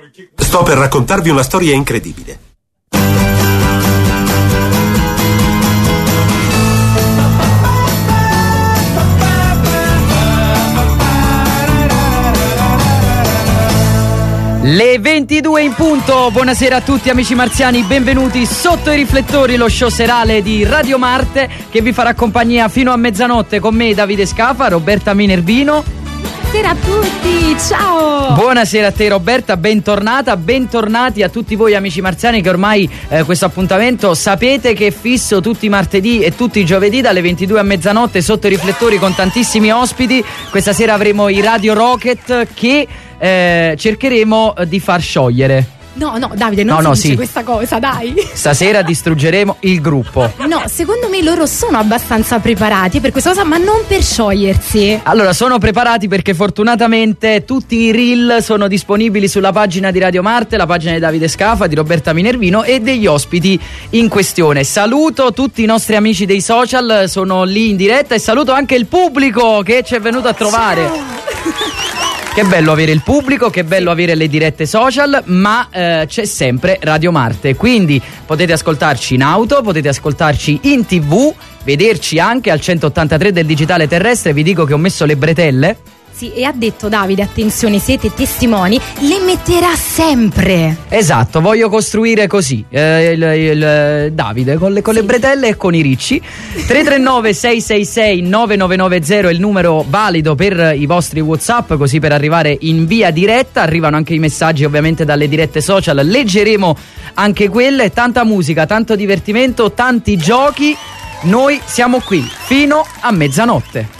Sto per raccontarvi una storia incredibile. Le 22 in punto, buonasera a tutti amici marziani, benvenuti sotto i riflettori, lo show serale di Radio Marte che vi farà compagnia fino a mezzanotte con me Davide Scafa, Roberta Minervino. Buonasera a tutti, ciao! Buonasera a te Roberta, bentornata, bentornati a tutti voi amici marziani che ormai questo appuntamento sapete che è fisso tutti i martedì e tutti i giovedì dalle 22 a mezzanotte sotto i riflettori con tantissimi ospiti. Questa sera avremo i Radio Rocket che cercheremo di far sciogliere. No, Davide, non si dice questa cosa, dai. Stasera distruggeremo il gruppo. No, secondo me loro sono abbastanza preparati per questa cosa, ma non per sciogliersi. Allora, sono preparati perché fortunatamente tutti i reel sono disponibili sulla pagina di Radio Marte, la pagina di Davide Scafa, di Roberta Minervino e degli ospiti in questione. Saluto tutti i nostri amici dei social, sono lì in diretta, e saluto anche il pubblico che ci è venuto a trovare. Ciao. Che bello avere il pubblico, che bello avere le dirette social, ma c'è sempre Radio Marte, quindi potete ascoltarci in auto, potete ascoltarci in TV, vederci anche al 183 del digitale terrestre. Vi dico che ho messo le bretelle. Sì, e ha detto Davide, attenzione, siete testimoni, le metterà sempre. Esatto, voglio costruire così il Davide con le bretelle e con i ricci. 339 666 9990 è il numero valido per i vostri WhatsApp, così per arrivare in via diretta. Arrivano anche i messaggi ovviamente dalle dirette social, leggeremo anche quelle. Tanta musica, tanto divertimento, tanti giochi. Noi siamo qui fino a mezzanotte.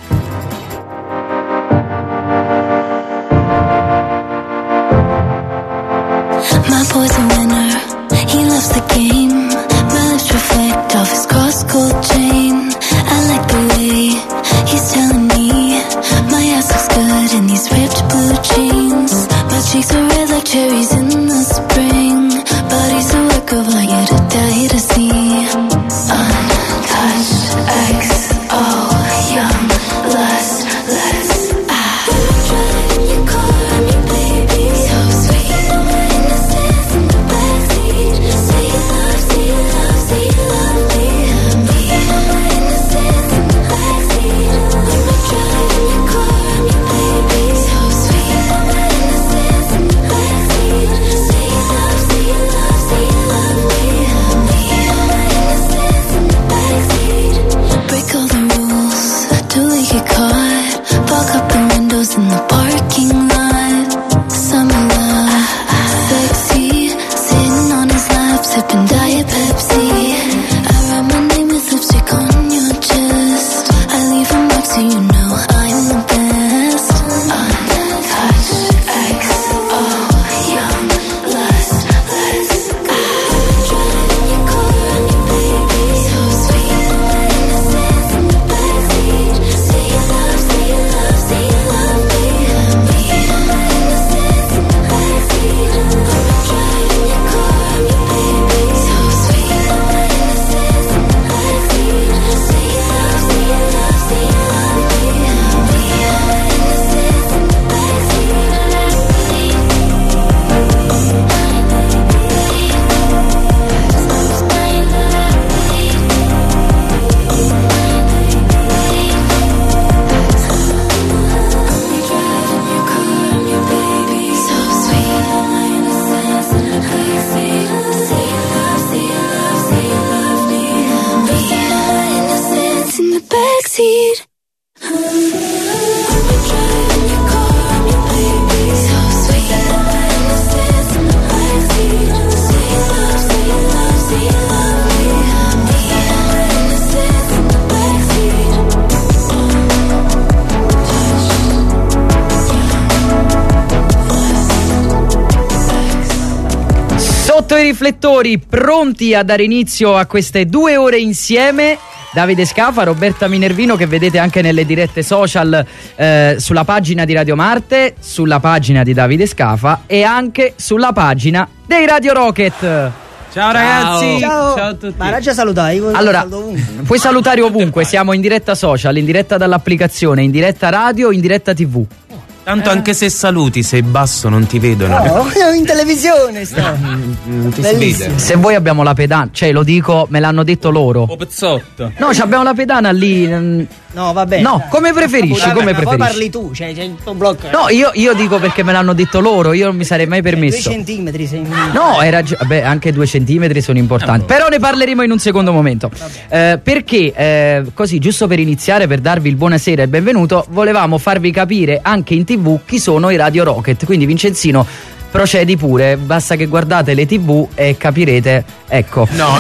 My boy's a winner, he loves the game. My lips reflect off his cross-gold chain. I like the way he's telling me my ass looks good in these ripped blue jeans. My cheeks are red like cherries in the spring. Body's a work of art, you to die to see. Untouched, XO, young, lust, let's in the parking lot. Summer love, sexy, sitting on his lap, sipping Diet Pepsi. I write my name with lipstick on your chest. I leave a mark so you know I'm the best. Untouched, XO, young, lust, let's driving in your car, baby, so sweet. Innocence in the backseat. Say you love, say you love, say you love. Sotto i riflettori, pronti a dare inizio a queste 2 ore insieme. Davide Scafa, Roberta Minervino, che vedete anche nelle dirette social sulla pagina di Radio Marte, sulla pagina di Davide Scafa e anche sulla pagina dei Radio Rocket. Ciao ragazzi, ciao a tutti. Ma era già salutai? Allora, puoi salutare ovunque, siamo in diretta social, in diretta dall'applicazione, in diretta radio, in diretta TV. Tanto anche se saluti, sei basso, non ti vedono. No, in televisione sta. Non ti si vede. Se voi abbiamo la pedana, cioè lo dico, me l'hanno detto loro. O pezzotto. No, abbiamo la pedana lì. No, va bene. No, come preferisci? Come Poi preferisci? parli tu, cioè il tuo blocco. No, io dico perché me l'hanno detto loro, io non mi sarei mai 2 permesso. centimetri sei. No, vabbè, anche 2 centimetri sono importanti. Però ne parleremo in un secondo momento. Perché così, giusto per iniziare, per darvi il buonasera e benvenuto, volevamo farvi capire anche in TV chi sono i Radio Rocket. Quindi Vincenzino, procedi pure, basta che guardate le TV e capirete. Ecco. No.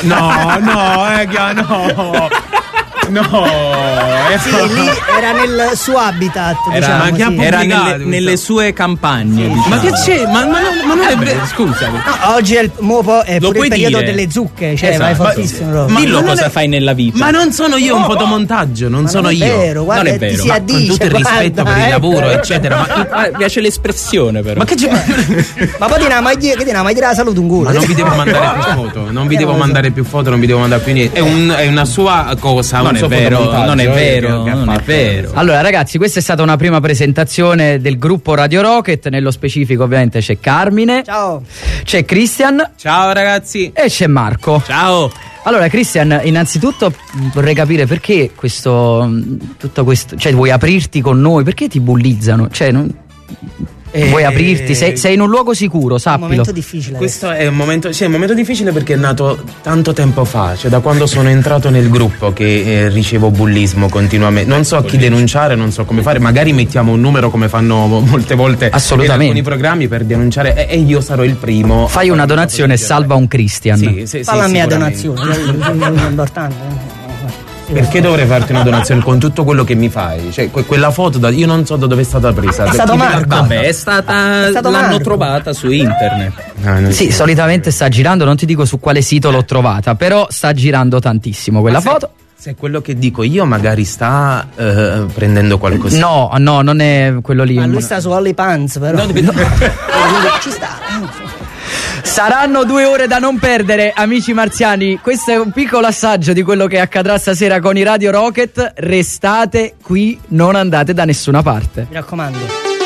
No, Sì, lì era nel suo habitat, Era, diciamo. era nelle sue campagne. Diciamo. Ma che c'è? Ma non è vero. Scusa. No, oggi è il pure Lo il puoi periodo dire. delle zucche, cioè Esatto. vai fortissimo. proprio. Dillo non cosa è- fai nella vita. Ma non sono io un fotomontaggio, non sono non è io. vero, guarda, Non è vero. ti si Ma Con addice, tutto il rispetto guarda, per il lavoro, eccetera. Ma Mi piace l'espressione però. Ma che c'è? Ma poi ti ne mai dire la salute un culo. Ma non vi devo mandare più foto, non vi devo mandare più foto, non vi devo mandare più niente. È una sua cosa, Non un è suo vero, fotomontaggio, non è vero, che ha non è fatto. vero. Allora ragazzi, questa è stata una prima presentazione del gruppo Radio Rocket. Nello specifico ovviamente c'è Carmine, Ciao. c'è Christian Ciao ragazzi. e c'è Marco. Ciao. Allora Christian, innanzitutto vorrei capire perché tutto questo, cioè vuoi aprirti con noi, perché ti bullizzano? Cioè vuoi aprirti, sei in un luogo sicuro, È un sappilo. momento difficile. Questo è un momento, sì, è un momento difficile perché è nato tanto tempo fa, cioè da quando sono entrato nel gruppo che ricevo bullismo continuamente. Non so a chi denunciare, non so come fare, magari mettiamo un numero come fanno molte volte Assolutamente. in alcuni programmi per denunciare e io sarò il primo. Fai una donazione e salva un Christian. Sì, Fa la mia sicuramente. donazione, è importante. Perché dovrei farti una donazione con tutto quello che mi fai? Cioè, quella foto io non so da dove è stata presa. È stato Chi me l'ha Marco. data? Vabbè, è stata. stato L'hanno Marco. trovata su internet. Non Sì, so. solitamente sta girando, non ti dico su quale sito l'ho trovata, però sta girando tantissimo quella foto. Se è quello che dico io, magari sta prendendo qualcosa. No, non è quello lì. Ma lui sta su OnlyPants, però. Ci sta. Saranno 2 ore da non perdere, amici marziani. Questo è un piccolo assaggio di quello che accadrà stasera con i Radio Rocket. Restate qui, non andate da nessuna parte. Mi raccomando.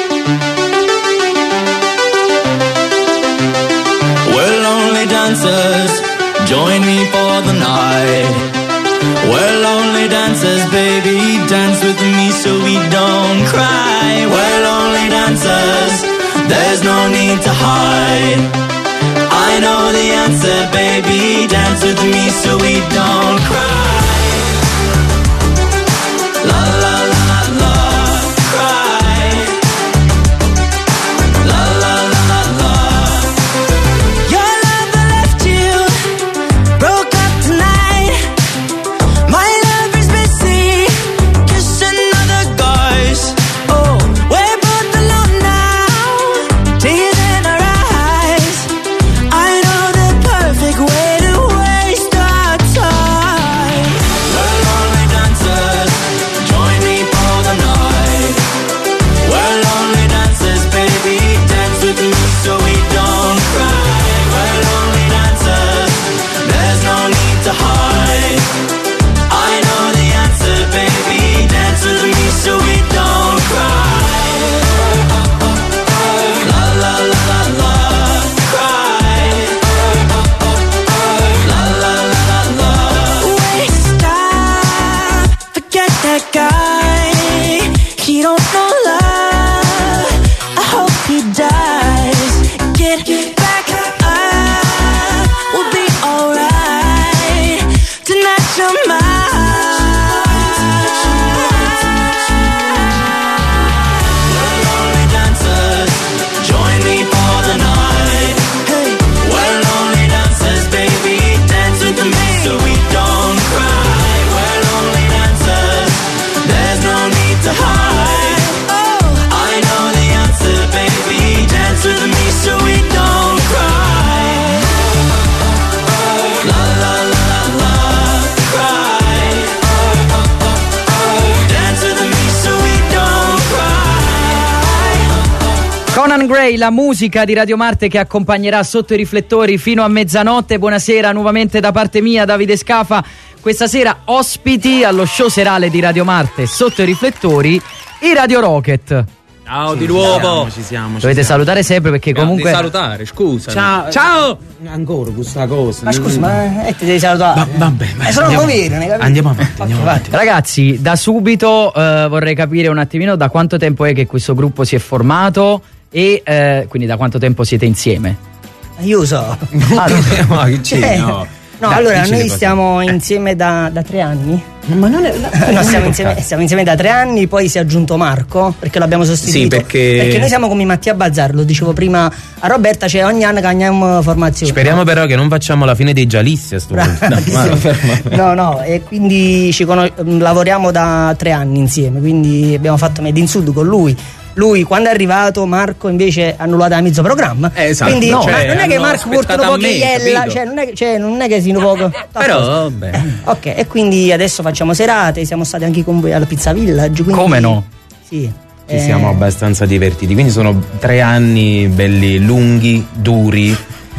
We're lonely dancers, join me for the night. We're lonely dancers, baby, dance with me so we don't cry. We're lonely dancers, there's no need to hide. I know the answer, baby, dance with me so we don't cry. La la la la la, cry. La la la la la. Your love left you, broke up tonight. My love is busy, kissing other guys. Oh, we're both alone now, tears in our eyes. I know the perfect way to waste our time. We're lonely dancers, join me for the night. We're lonely dancers, baby, dance with me so we don't cry. We're lonely dancers, there's no need to hide. I know the answer, baby, dance with me so we don't cry. La la la la la, cry. La la la la la. Waste time, forget that guy. He don't know love. I hope he dies. Get back up, we'll be alright. Tonight you're mine. We're lonely dancers, join me for the night. Hey, we're lonely dancers, baby, dance with me so we don't cry. We're lonely dancers, there's no need to hide. Oh, I know the answer, baby, dance with me so we don't cry. La la la la la, cry. Dance with me so we don't cry. Conan Gray, la musica di Radio Marte che accompagnerà Sotto i riflettori fino a mezzanotte. Buonasera nuovamente da parte mia, Davide Scafa. Questa sera ospiti allo show serale di Radio Marte Sotto i riflettori, i Radio Rocket. Ciao di nuovo. Ci siamo. Dovete salutare sempre perché comunque. salutare, scusa. Ciao. Ancora questa cosa. Ma scusa, ma ti devi salutare. Vabbè, sono come andiamo avanti. Ragazzi, da subito vorrei capire un attimino da quanto tempo è che questo gruppo si è formato e quindi da quanto tempo siete insieme. Io so. Ma che c'è? No. No, allora noi stiamo insieme da 3 anni. Ma non è. No, stiamo insieme da 3 anni, poi si è aggiunto Marco perché l'abbiamo sostituito. Sì, perché noi siamo come Mattia Bazzar, lo dicevo prima a Roberta, cioè ogni anno cambiamo formazione. Speriamo però che non facciamo la fine dei giallisti a sto punto. No, e quindi lavoriamo da 3 anni insieme, quindi abbiamo fatto Made in Sud con lui. Lui quando è arrivato, Marco invece ha annullato da mezzo programma. Esatto. Quindi no, non è che Marco porta un po' chiella, non è che si poco. Però vabbè. Ok, e quindi adesso facciamo serate, siamo stati anche con voi alla Pizza Village. Quindi, come no? Sì. Ci siamo abbastanza divertiti. Quindi sono 3 anni belli, lunghi, duri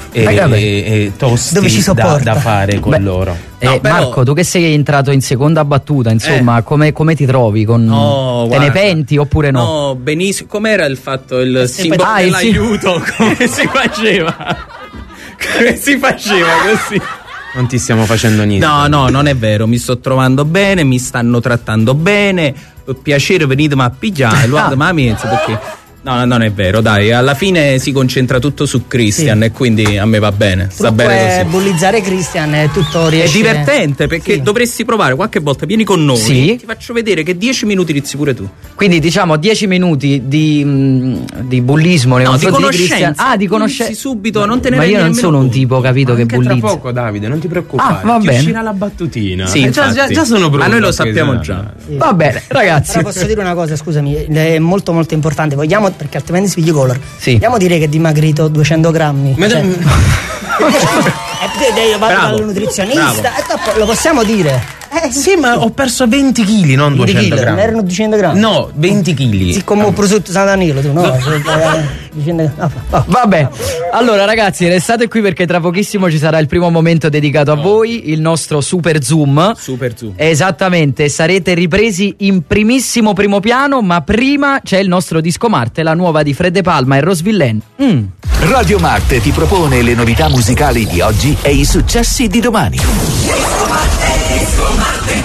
e tosti dove ci da fare con loro. No, però... Marco, tu che sei entrato in seconda battuta, insomma, come ti trovi? Te ne penti oppure no? No, benissimo. Com'era il fatto, il simbolo dell'aiuto? Come si faceva? Come si faceva così? Non ti stiamo facendo niente. No, non è vero. Mi sto trovando bene, mi stanno trattando bene. Per piacere venitemi a pigliare. Perché... No, non è vero, dai, alla fine si concentra tutto su Christian e quindi a me va bene, sta bene così. Bullizzare Christian è tutto riesce. È divertente perché dovresti provare qualche volta, vieni con noi, ti faccio vedere che 10 minuti inizi pure tu. Quindi diciamo 10 minuti di bullismo nei confronti di Christian. Di conoscenza. Subito, non te ne ma io non sono un tipo, capito, che bullizza. Tra poco, Davide, non ti preoccupare. Va bene. Uscirà la battutina. Sì, già sono pronto. Ma noi lo sappiamo già. Sì. Va bene, ragazzi. Però posso dire una cosa, scusami, è molto molto importante. Vogliamo, perché altrimenti si piglia color. Sì. Vogliamo dire che è dimagrito 200 grammi. Vado dal nutrizionista. Lo possiamo dire. Sì, ma ho perso 20 kg, non 200 grammi. Non erano 200 grammi? No, 20 kg. Sì, come un prosciutto San Danilo, tu no? Vabbè, allora ragazzi, restate qui perché tra pochissimo ci sarà il primo momento dedicato a voi, il nostro Super Zoom. Super Zoom. Esattamente, sarete ripresi in primissimo primo piano, ma prima c'è il nostro Disco Marte, la nuova di Fred De Palma e Rose Villain. Radio Marte ti propone le novità musicali di oggi e i successi di domani. Disco Marte.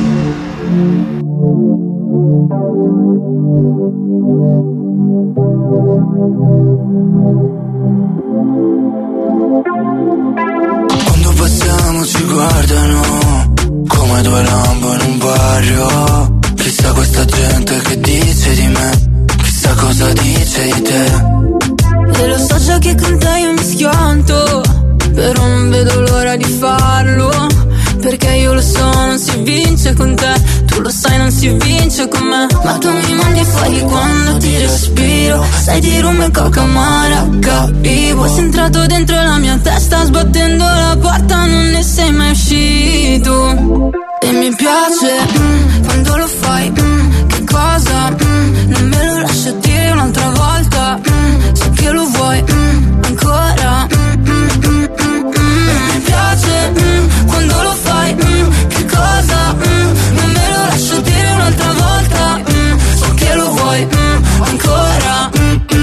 Quando passiamo ci guardano come due lampo in un barrio. Chissà questa gente che dice di me, chissà cosa dice di te. E lo so già che con te io mi schianto, però non vedo l'ora di farlo. Perché io lo so, non si vince con te. Tu lo sai, non si vince con me. Ma tu mi mandi fuori quando ti respiro. Sai di rum e coca capivo. Sei entrato dentro la mia testa, sbattendo la porta, non ne sei mai uscito. E mi piace quando lo fai, che cosa, non me lo lascio dire un'altra volta, so che lo vuoi ancora. Mi piace quando lo fai, che cosa, non me lo lascio dire un'altra volta, so che lo vuoi ancora.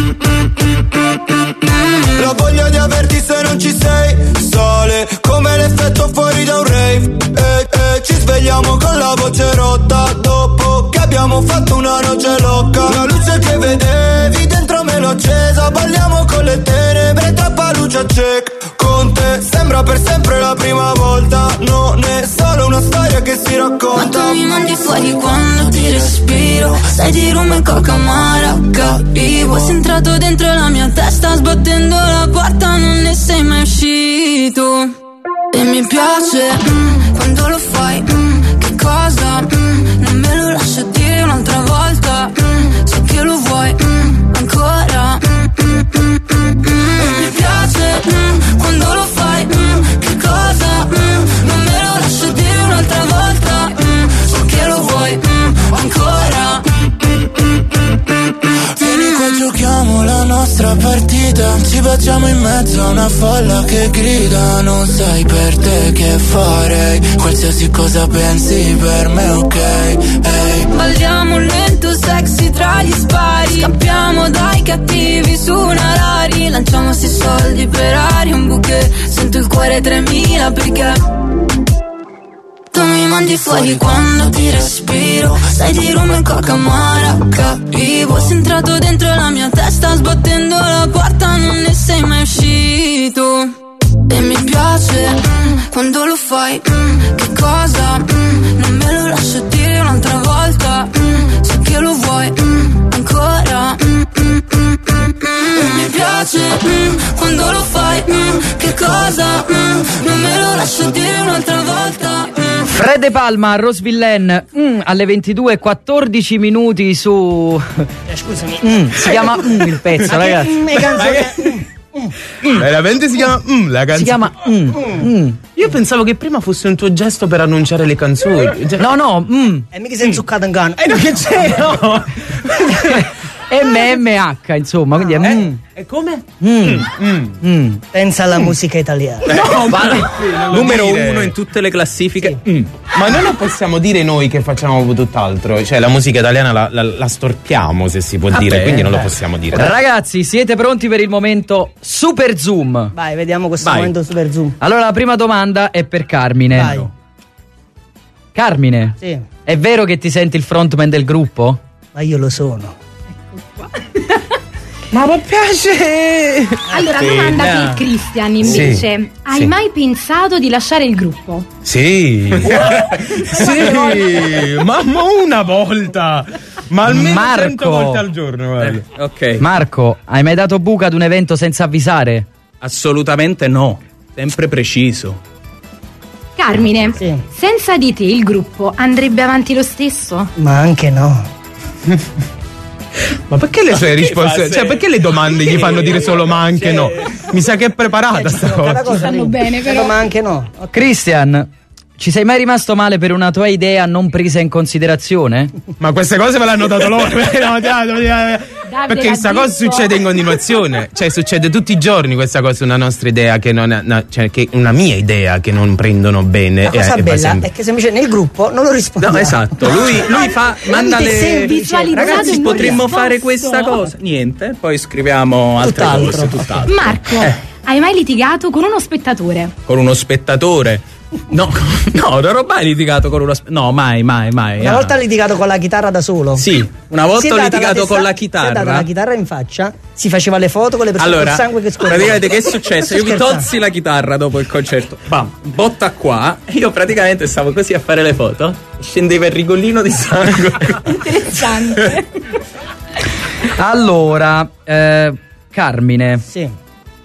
La voglia di averti se non ci sei sale come l'effetto fuori da un rave. Ci svegliamo con la voce rotta dopo che abbiamo fatto una noce loca. La luce che vedevi dentro me l'ho accesa. Balliamo con le tenebre tra palucia check. Con te sembra per sempre la prima volta. Non è solo una storia che si racconta. Ma tu mi mandi fuori quando ti respiro. Sai di rum e coca capivo. Sei entrato dentro la mia testa, sbattendo la porta, non ne sei mai uscito. E mi piace quando lo fai, che cosa, non me lo lascio dire un'altra volta, so che lo vuoi ancora. E mi piace quando lo fai, che cosa, non me lo lascio dire un'altra volta, so che lo vuoi ancora. Vieni qua, giochiamo la nostra partita, ci baciamo Siamo in mezzo a una folla che grida, non sai per te che farei, qualsiasi cosa pensi per me, ok, hey. Balliamo lento, sexy tra gli spari, scappiamo dai cattivi su una Rari, lanciamo sti soldi per aria, un bouquet, sento il cuore 3000 perché tu mi mandi fuori quando ti respiro, sai di rum e coca amara, cattivo, sei entrato dentro la mia testa, sbattendo la porta non ne sei mai uscito. E mi piace quando lo fai, che cosa, non me lo lascio dire un'altra volta, so che lo vuoi ancora. E mi piace quando lo fai, che cosa, non me lo lascio dire un'altra volta. Fred De Palma, Rose Villain, alle 22:14 minuti su. Scusami. Si chiama il pezzo, ragazzi. Veramente si chiama la canzone. Si chiama Io pensavo che prima fosse un tuo gesto per annunciare le canzoni. No. E mica sei inzuccato in canna. No, che c'è? No. MMH, insomma, quindi è E come? Pensa alla musica italiana. No, Numero 1 in tutte le classifiche. Ma noi non possiamo dire noi che facciamo tutt'altro. Cioè la musica italiana la storpiamo, se si può dire, quindi non lo possiamo dire. Ragazzi, siete pronti per il momento Super Zoom? Vai, vediamo questo Vai. momento super zoom. Allora la prima domanda è per Carmine. Vai. Carmine, Sì, è vero che ti senti il frontman del gruppo? ma io lo sono. Ma mi piace! Allora, domanda per Christian invece. Sì, Hai sì. mai pensato di lasciare il gruppo? Sì. Sì, ma una volta. Ma almeno Marco. 100 volte al giorno, guarda. Ok. Marco, hai mai dato buca ad un evento senza avvisare? Assolutamente no. Sempre preciso. Carmine, Sì. senza di te il gruppo andrebbe avanti lo stesso? Ma anche no. Ma perché le sue risposte? fa Cioè, perché le domande gli fanno dire solo ma anche no? Mi sa che è preparata sta Cada cosa. cosa stanno lì. bene, però. Ma anche no. Christian, ci sei mai rimasto male per una tua idea non presa in considerazione? Ma queste cose me l'hanno dato loro. Perché questa l'ha cosa detto. succede in continuazione. Cioè, succede tutti i giorni questa cosa, una nostra idea che non è. Cioè, che una mia idea che non prendono bene. La cosa e va bella sempre- è che semplicemente nel gruppo non lo rispondiamo. No, esatto. Lui fa. Manda Se le. visualizzato Ragazzi, e non potremmo risposto. fare questa cosa. Niente, poi scriviamo altre Tutt'altro. cose, tutt'altro. Marco, hai mai litigato con uno spettatore? Con uno spettatore. No, non ho mai litigato con uno no, mai. Una volta ha litigato con la chitarra da solo. Sì, una Si volta è ho data litigato con la Si è data chitarra. la chitarra in faccia, si faceva le foto con le persone Allora, col sangue che scorreva. praticamente che è successo? Io mi Sto tolsi la chitarra dopo il concerto, bam, botta qua, e io praticamente stavo così a fare le foto, scendeva il rigolino di sangue. Interessante. Allora, Carmine, Sì.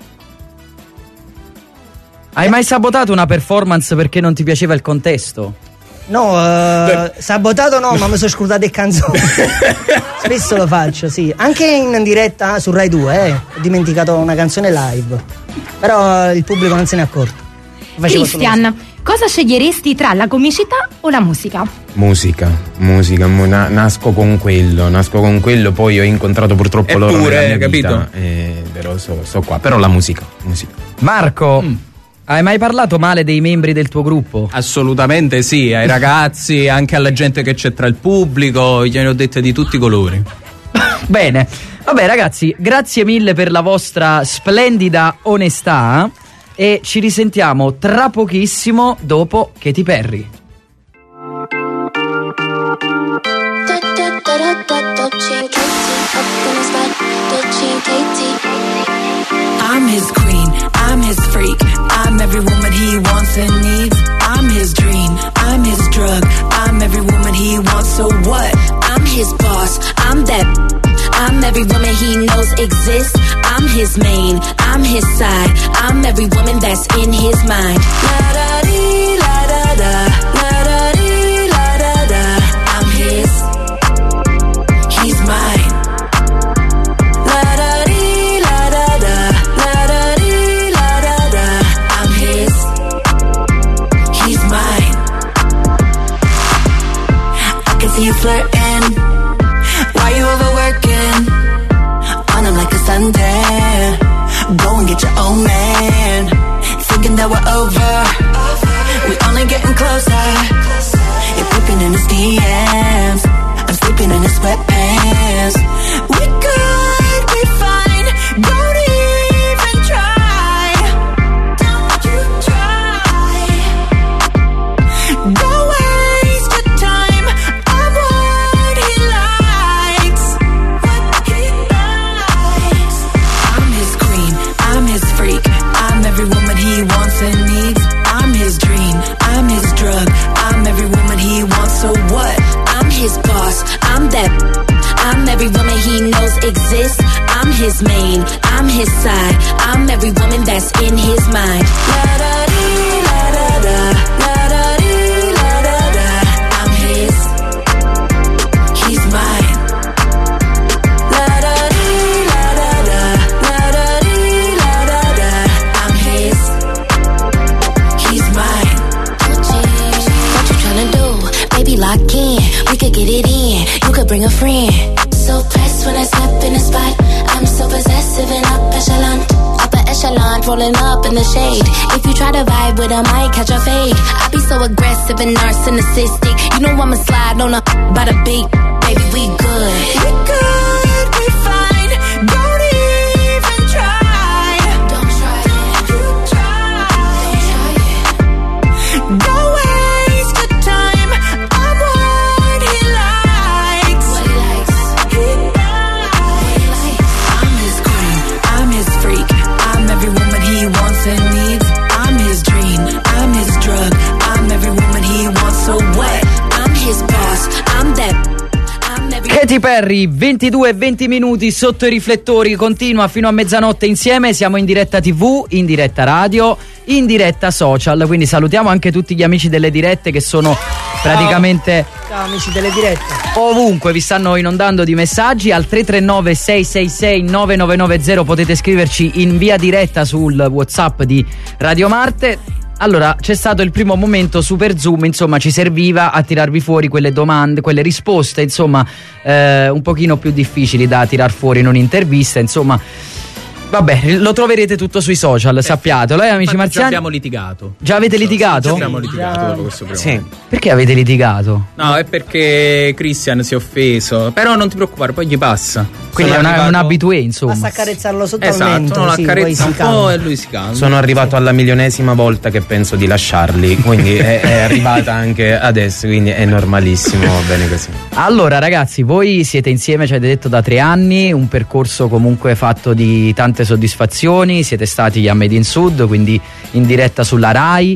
hai mai sabotato una performance perché non ti piaceva il contesto? No, sabotato no, ma mi sono scrutato le canzoni. Spesso lo faccio, sì. Anche in diretta su Rai 2, ho dimenticato una canzone live. Però il pubblico non se ne è accorto. Facevo solo Christian, cosa sceglieresti tra la comicità o la musica? Musica, nasco con quello, poi ho incontrato purtroppo loro Eppure, nella mia capito? vita, però sto qua, però la musica. Marco, hai mai parlato male dei membri del tuo gruppo? Assolutamente sì, ai ragazzi, anche alla gente che c'è tra il pubblico, gliene ho dette di tutti i colori. Bene, vabbè ragazzi, grazie mille per la vostra splendida onestà e ci risentiamo tra pochissimo dopo Katy Perry. I'm his queen, I'm his freak, I'm every woman he wants and needs. I'm his dream, I'm his drug, I'm every woman he wants, so what? I'm his boss, I'm that. I'm every woman he knows exists. I'm his main, I'm his side. I'm every woman that's in his mind. La da dee, la da da, la da dee, la da da. I'm his, He's mine. la da dee, la da da, la da dee, la da da. I'm his, he's mine. I can see you flirting. Why you overworking? On him like a Sunday. Go and get your his main, I'm his side, I'm every woman that's in his mind. La-da-dee, la-da-da, la-da-dee, la-da-da. I'm his, he's mine. La-da-dee, la-da-da, la-da-dee, la-da-da. I'm his, he's mine. What you tryna do? Baby, lock in, we could get it in. You could bring a friend. So pressed when I step in the spot. I'm so possessive and upper echelon, rolling up in the shade. If you try to vibe with I might catch a fade. I be so aggressive and narcissistic. You know I'ma slide on a by the beat. Baby, we good. We good, we fine. Don't even try. Don't try it. You try. Don't waste your time. I'm what he likes. What he likes. I'm his queen, I'm his freak, I'm every woman he wants and needs. I'm his dream, I'm his drug, I'm every woman he wants. So what? I'm his boss, I'm that. Katy Perry, 22 e 20 minuti sotto i riflettori, continua fino a mezzanotte insieme. Siamo in diretta TV, in diretta radio, in diretta social, quindi salutiamo anche tutti gli amici delle dirette che sono praticamente Ciao amici delle dirette. ovunque, vi stanno inondando di messaggi al 339 666 9990. Potete scriverci in via diretta sul WhatsApp di Radio Marte. Allora, c'è stato il primo momento Super Zoom, insomma ci serviva a tirarvi fuori quelle domande, quelle risposte, insomma un pochino più difficili da tirar fuori in un'intervista, insomma. Vabbè, lo troverete tutto sui social, sappiatelo, amici marziani. Già abbiamo litigato. Già avete litigato? Già abbiamo litigato dopo questo primo momento. Perché avete litigato? No, è perché Christian si è offeso. Però non ti preoccupare, poi gli passa. Quindi è un abitué, insomma. Basta accarezzarlo sotto al Esatto, mento, non sì, l'accarezza poi un si po' calma. e lui si calma. Sono arrivato alla milionesima volta che penso di lasciarli, quindi è arrivata anche adesso, quindi è normalissimo, va bene così. Allora ragazzi, voi siete insieme, ci avete detto, da 3 anni, un percorso comunque fatto di tante soddisfazioni, siete stati a Made in Sud, quindi in diretta sulla Rai.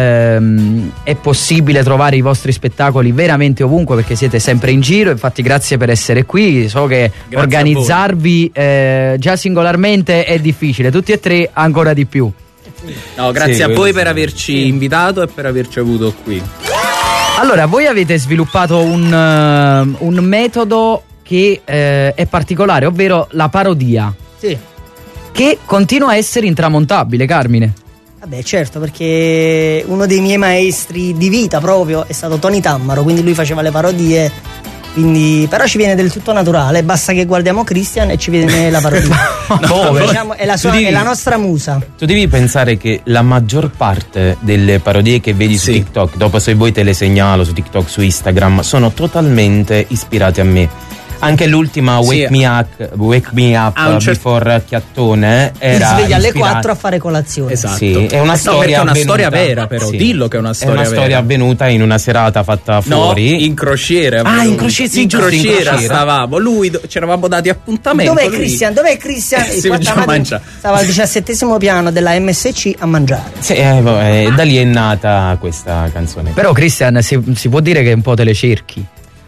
È possibile trovare i vostri spettacoli veramente ovunque perché siete sempre in giro, infatti grazie per essere qui. So che Grazie organizzarvi già singolarmente è difficile, tutti e tre ancora di più. No, grazie Sì, a voi quello per sì. averci invitato e per averci avuto qui. Allora, voi avete sviluppato un metodo che è particolare, ovvero la parodia, Sì. che continua a essere intramontabile, Carmine. Vabbè, certo, perché uno dei miei maestri di vita proprio è stato Tony Tammaro, quindi lui faceva le parodie, quindi però ci viene del tutto naturale, basta che guardiamo Christian e ci viene la parodia. Diciamo, è la nostra musa. Tu devi pensare che la maggior parte delle parodie che vedi su TikTok, dopo se vuoi te le segnalo su TikTok, su Instagram, sono totalmente ispirate a me. Anche l'ultima Wake Me Up Before Chiattone Ti era svegli alle ispirata- 4 a fare colazione. Esatto. Sì, è una storia perché è una avvenuta. storia vera, però. Sì. Dillo che è una storia È una storia vera. avvenuta in una serata fatta fuori. No, in crociera. In crociera, sì, in giusto, in crociera crociera. stavamo. Lui, ci eravamo dati appuntamento. Dov'è lui- Christian? Dov'è Christian? Si Il mangia, quattro mangia. stava al 17° piano della MSC a mangiare. Sì, da lì è nata questa canzone. Però Christian, si può dire che un po' te le cerchi.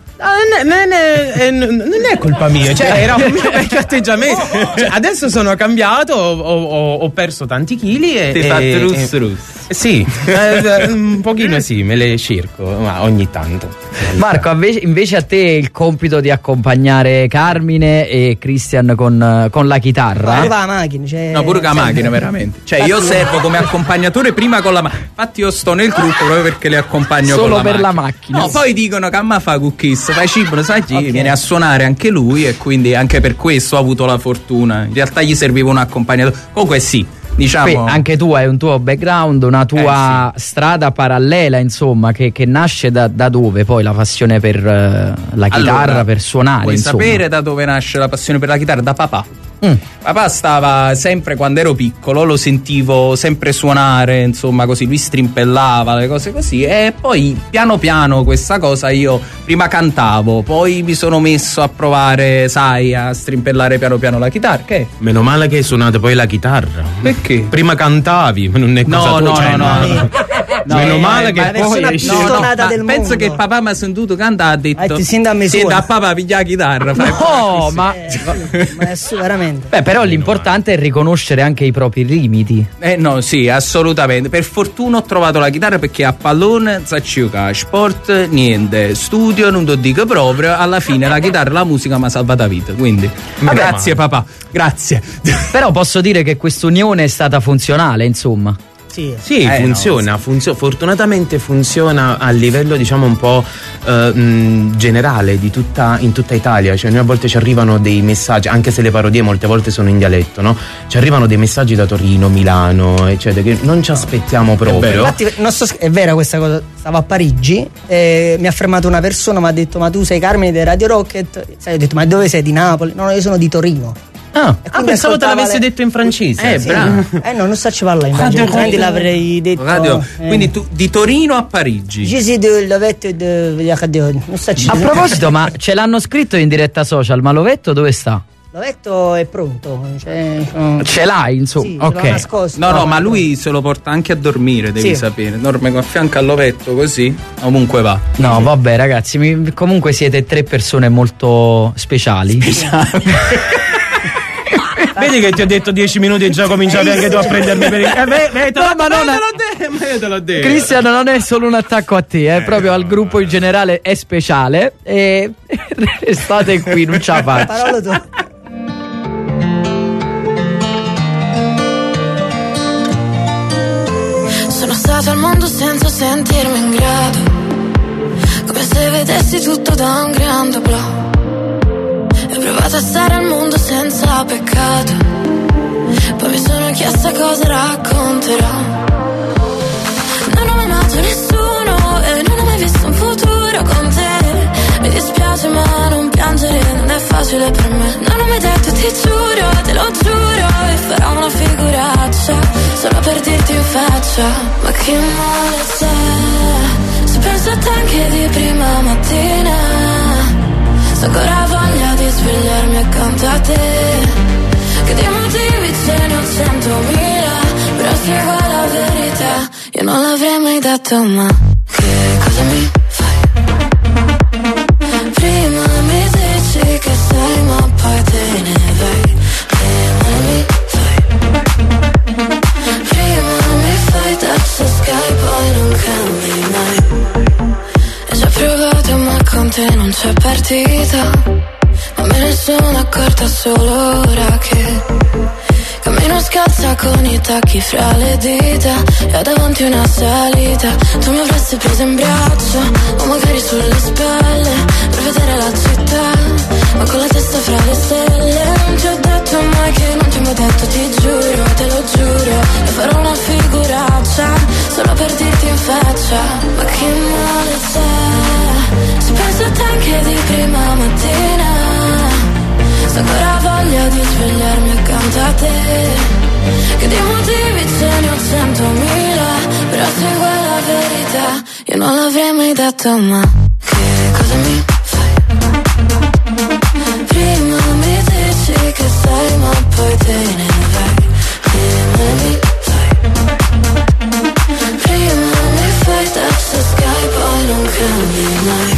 Non è colpa mia, cioè era un mio vecchio atteggiamento. Cioè, adesso sono cambiato, ho perso tanti chili e. Ti fa trus. Sì, un pochino sì, me le cerco, ma ogni tanto. Marco, invece a te il compito di accompagnare Carmine e Christian con la chitarra. Pure la macchina, cioè, No, pure con la macchina, veramente. Cioè, io servo come accompagnatore prima con la macchina. Infatti, io sto nel gruppo proprio perché le accompagno Solo con la per macchina. la macchina. No, poi dicono che a me fa cookies, fai cibo, sai chi? Viene a suonare anche lui e quindi anche per questo ho avuto la fortuna. In realtà gli serviva un accompagnatore. Comunque sì, diciamo. Beh, anche tu hai un tuo background, una tua strada parallela, insomma, che nasce da dove poi la passione per la chitarra, Allora, per suonare, vuoi insomma. sapere da dove nasce la passione per la chitarra? Da papà. Papà stava sempre, quando ero piccolo, lo sentivo sempre suonare, insomma, così, lui strimpellava le cose così, e poi piano piano questa cosa io prima cantavo, poi mi sono messo a provare, sai, a strimpellare piano piano la chitarra. Che? Meno male che hai suonato poi la chitarra. Perché? Prima cantavi, ma non è cosa tua, cioè, No. meno male che la poi persona più stonata del penso mondo. che papà mi ha sentito cantare, ha detto Sin da me da papà piglia la chitarra. No, ma Ma è veramente. beh, però l'importante è riconoscere anche i propri limiti. No, sì, assolutamente. Per fortuna ho trovato la chitarra, perché a pallone, zacciuca, sport, niente, studio, non lo dico proprio. Alla fine la chitarra e la musica mi ha salvato la vita. Quindi, grazie papà, grazie. Però posso dire che quest'unione è stata funzionale, insomma. Sì, funziona, fortunatamente funziona a livello, diciamo, un po' generale in tutta Italia. Cioè, noi a volte ci arrivano dei messaggi, anche se le parodie molte volte sono in dialetto, no? Ci arrivano dei messaggi da Torino, Milano, eccetera, che non ci aspettiamo proprio. Infatti, è vera questa cosa. Stavo a Parigi e mi ha fermato una persona, mi ha detto: ma tu sei Carmine di Radio Rocket? Sai, ho detto: ma dove sei? Di Napoli? No, io sono di Torino. Pensavo te l'avessi detto in francese. Bravo. No, non so ci parlare in francese, quindi l'avrei detto. Quindi tu di Torino a Parigi. Je suis de Lovetto e de Radio. Non so ci A proposito, ma ce l'hanno scritto in diretta social, ma Lovetto dove sta? Lovetto è pronto. Ce l'hai, insomma. Sì, ok. l'ho nascosto. No, ma lui se lo porta anche a dormire, devi sapere. Dorme a fianco all'ovetto, così ovunque va. No, vabbè, ragazzi, comunque siete tre persone molto speciali. Vedi che ti ho detto 10 minuti e già cominciavi anche tu a prendermi per il. Te l'ho detto. Cristian, non è solo un attacco a te, proprio al gruppo in generale è speciale. E restate qui, non ce la faccio. Parola tu. Sono stato al mondo senza sentirmi in grado, come se vedessi tutto da un grande blu. Ho provato a stare al mondo senza peccato, poi mi sono chiesta cosa racconterò. Non ho mai amato nessuno e non ho mai visto un futuro con te. Mi dispiace ma non piangere non è facile per me. Non ho mai detto ti giuro, te lo giuro, e farò una figuraccia solo per dirti in faccia. Ma che male c'è se penso a te anche di prima mattina. Sto ancora voglia di svegliarmi accanto a te, che di motivi ce ne ho 100.000, però se vuoi la verità io non l'avrei mai detto. Ma che cosa mi fai? Prima mi dici che sei ma poi te ne vai. Che male mi fai? Prima mi fai testo Sky poi non cambi mai. E ci ho provato ma con te non c'è partita, ma me ne sono accorta solo ora che cammino scalza con i tacchi fra le dita e ho davanti una salita. Tu mi avresti preso in braccio o magari sulle spalle per vedere la città, ma con la testa fra le stelle. Non ti ho detto mai che non ti ho mai detto ti giuro, te lo giuro, e farò una figuraccia solo per dirti in faccia. Ma che male c'è se penso a te anche di prima mattina. Sto ancora voglia di svegliarmi accanto a te, che di motivi ce ne ho 100.000, però se vuoi la verità io non l'avrei mai detto. Ma che cosa mi fai? Prima mi dici che sei ma poi te ne vai. Che male mi fai? Prima mi fai testo Sky poi non cambi mai.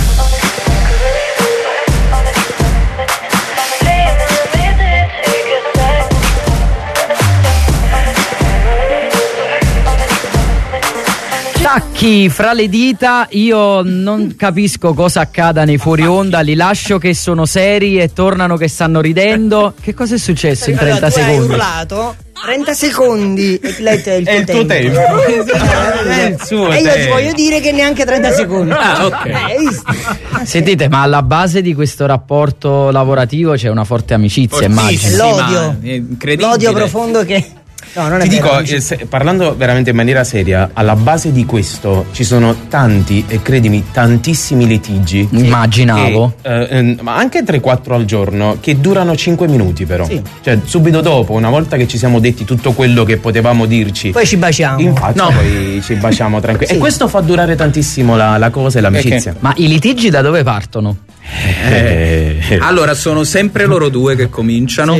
Tacchi fra le dita, io non capisco cosa accada nei fuori onda, li lascio che sono seri e tornano che stanno ridendo. Che cosa è successo in 30 secondi? Hai urlato 30 secondi e lei è il tuo tempo. È il suo e io ti voglio dire che neanche 30 secondi. ok. Hai visto? Sentite, ma alla base di questo rapporto lavorativo c'è una forte amicizia, immagino. L'odio. L'odio profondo che... No, non è Ti vero, dico, parlando veramente in maniera seria, alla base di questo ci sono tanti, e credimi, tantissimi litigi. Immaginavo. Ma anche 3-4 al giorno, che durano 5 minuti però. Sì. Cioè, subito dopo, una volta che ci siamo detti tutto quello che potevamo dirci, poi ci baciamo. in faccia, poi ci baciamo tranquilli. Sì. E questo fa durare tantissimo la cosa e l'amicizia. Ma i litigi da dove partono? Allora, sono sempre loro due che cominciano. Sì.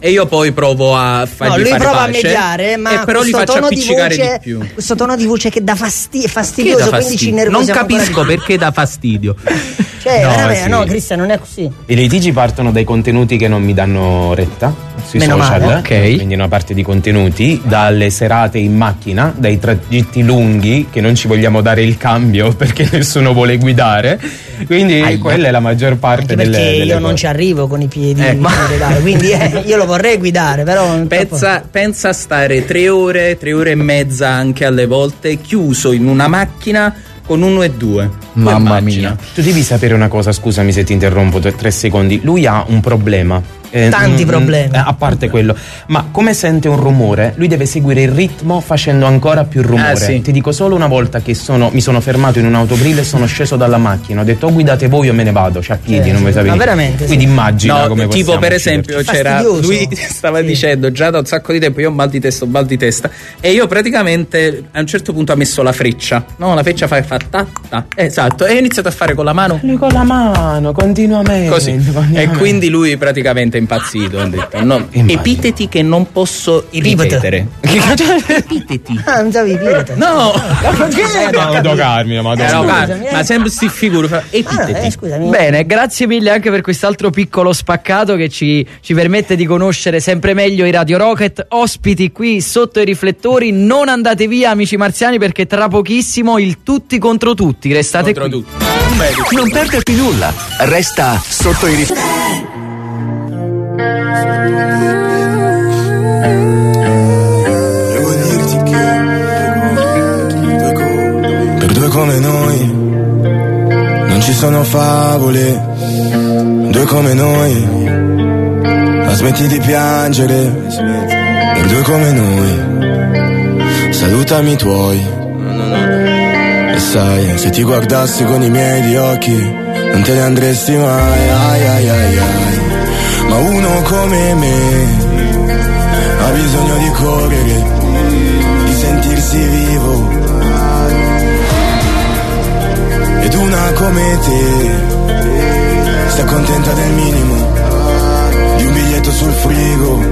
e io poi provo a fargli lui fare prova pace, a mediare, ma e però li faccio appiccicare di più. Questo tono di voce che dà fastidioso, Che dà quindi ci fastidio? Non nervosiamo ancora capisco di più. perché dà fastidio. Cioè, No, veramente, sì. no, Cristian, non è così. I litigi partono dai contenuti che non mi danno retta sui Meno social, male, ok. quindi una parte di contenuti, dalle serate in macchina, dai tragitti lunghi che non ci vogliamo dare il cambio perché nessuno vuole guidare, quindi quella è la maggior parte Anche perché delle io non cose. ci arrivo con i piedi a guidare, quindi io lo vorrei guidare, però Pensa a stare 3 ore e mezza anche alle volte chiuso in una macchina con 1 e 2. Mamma Immagina. mia. Tu devi sapere una cosa, scusami se ti interrompo 3 secondi. Lui ha un problema. Tanti problemi. A parte quello, ma come sente un rumore, lui deve seguire il ritmo facendo ancora più rumore. Sì. Ti dico solo una volta che mi sono fermato in un autogrill e sono sceso dalla macchina. Ho detto: guidate voi, io me ne vado. Cioè, a piedi, non vuoi sapere. ma veramente, Quindi immagina come tipo possiamo per ucciderci. esempio c'era Fastidioso. lui stava dicendo già da un sacco di tempo io ho mal di testa e io praticamente a un certo punto ha messo la freccia, no, la freccia fa ta ta, esatto, e ho iniziato a fare con la mano Lui con la mano continuamente così, e continuamente. quindi lui praticamente è impazzito. Ha detto, no, epiteti che non posso ripetere. Epiteti. Ah, non sapevi pirata. No, Madonna Carmine, Madonna. ma sempre sti figure epiteti. Scusami. Bene, grazie mille anche per quest'altro piccolo spaccato che ci permette di conoscere sempre meglio i Radio Rocket. Ospiti qui sotto i riflettori, non andate via amici marziani perché tra pochissimo il tutti contro tutti, restate Contro qui. tutti. Non perderti nulla, resta sotto i riflettori. Devo dirti che per due come noi non ci sono favole. Due come noi, ma smetti di piangere. Per due come noi, salutami i tuoi. E sai, se ti guardassi con i miei di occhi non te ne andresti mai, ai ai ai ai. Ma uno come me ha bisogno di correre, di sentirsi vivo. Ed una come te sta contenta del minimo, di un biglietto sul frigo.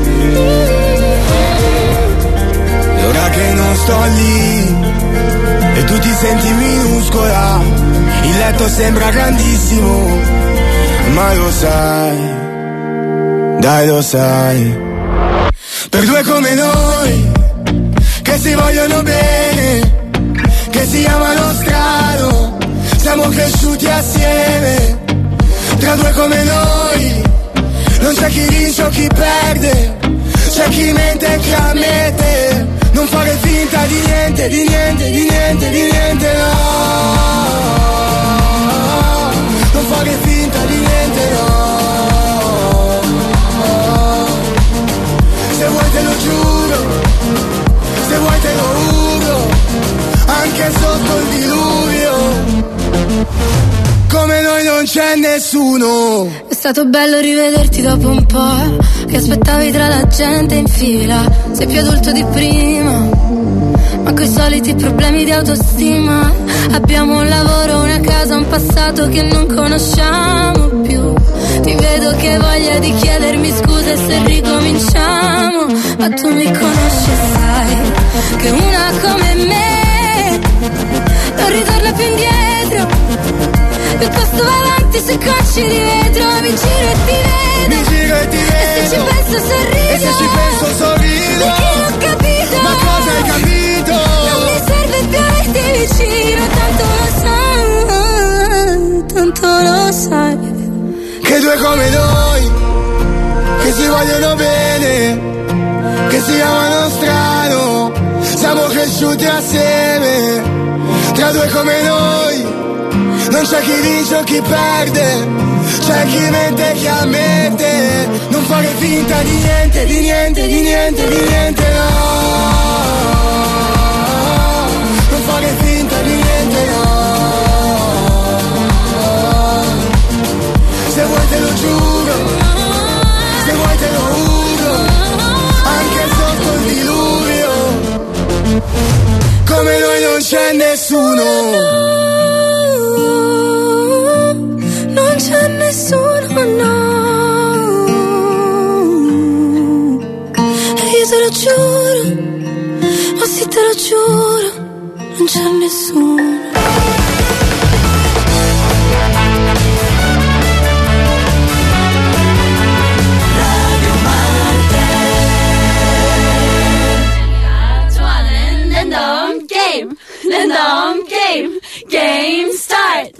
E ora che non sto lì e tu ti senti minuscola, il letto sembra grandissimo, ma lo sai, dai lo sai. Per due come noi, che si vogliono bene, che si amano strano, siamo cresciuti assieme. Tra due come noi, non c'è chi vince o chi perde, c'è chi mente e chi ammette. Non fare finta di niente, di niente, di niente, di niente, no. Non fare finta di niente, no. Se vuoi te lo giuro, se vuoi te lo giuro, anche sotto il diluvio, come noi non c'è nessuno. È stato bello rivederti dopo un po', che aspettavi tra la gente in fila. Sei più adulto di prima, ma coi soliti problemi di autostima. Abbiamo un lavoro, una casa, un passato che non conosciamo più. Ti vedo che hai voglia di chiedermi scusa se ricominciamo, ma tu mi conosci e sai che una come me non ritorna più indietro. Piuttosto va avanti sui cocci di vetro, mi giro e ti vedo, mi giro e ti vedo, e se ci penso sorrido, e se ci penso sorrido, perché non ho capito, ma cosa hai capito? Non mi serve più averti vicino, tanto lo sai, che due come noi, che si vogliono bene, che si amano strano, siamo cresciuti assieme. Tra due come noi, non c'è chi vince o chi perde, c'è chi mente e chi ammette. Non fare finta di niente, di niente, di niente, di niente, no. Non fare finta di niente, no. Se vuoi te lo giuro, se vuoi te lo giuro, anche sotto il diluvio, come noi non c'è nessuno. non c'è nessuno, no. Sì, te lo giuro, non c'è nessuno. Game start.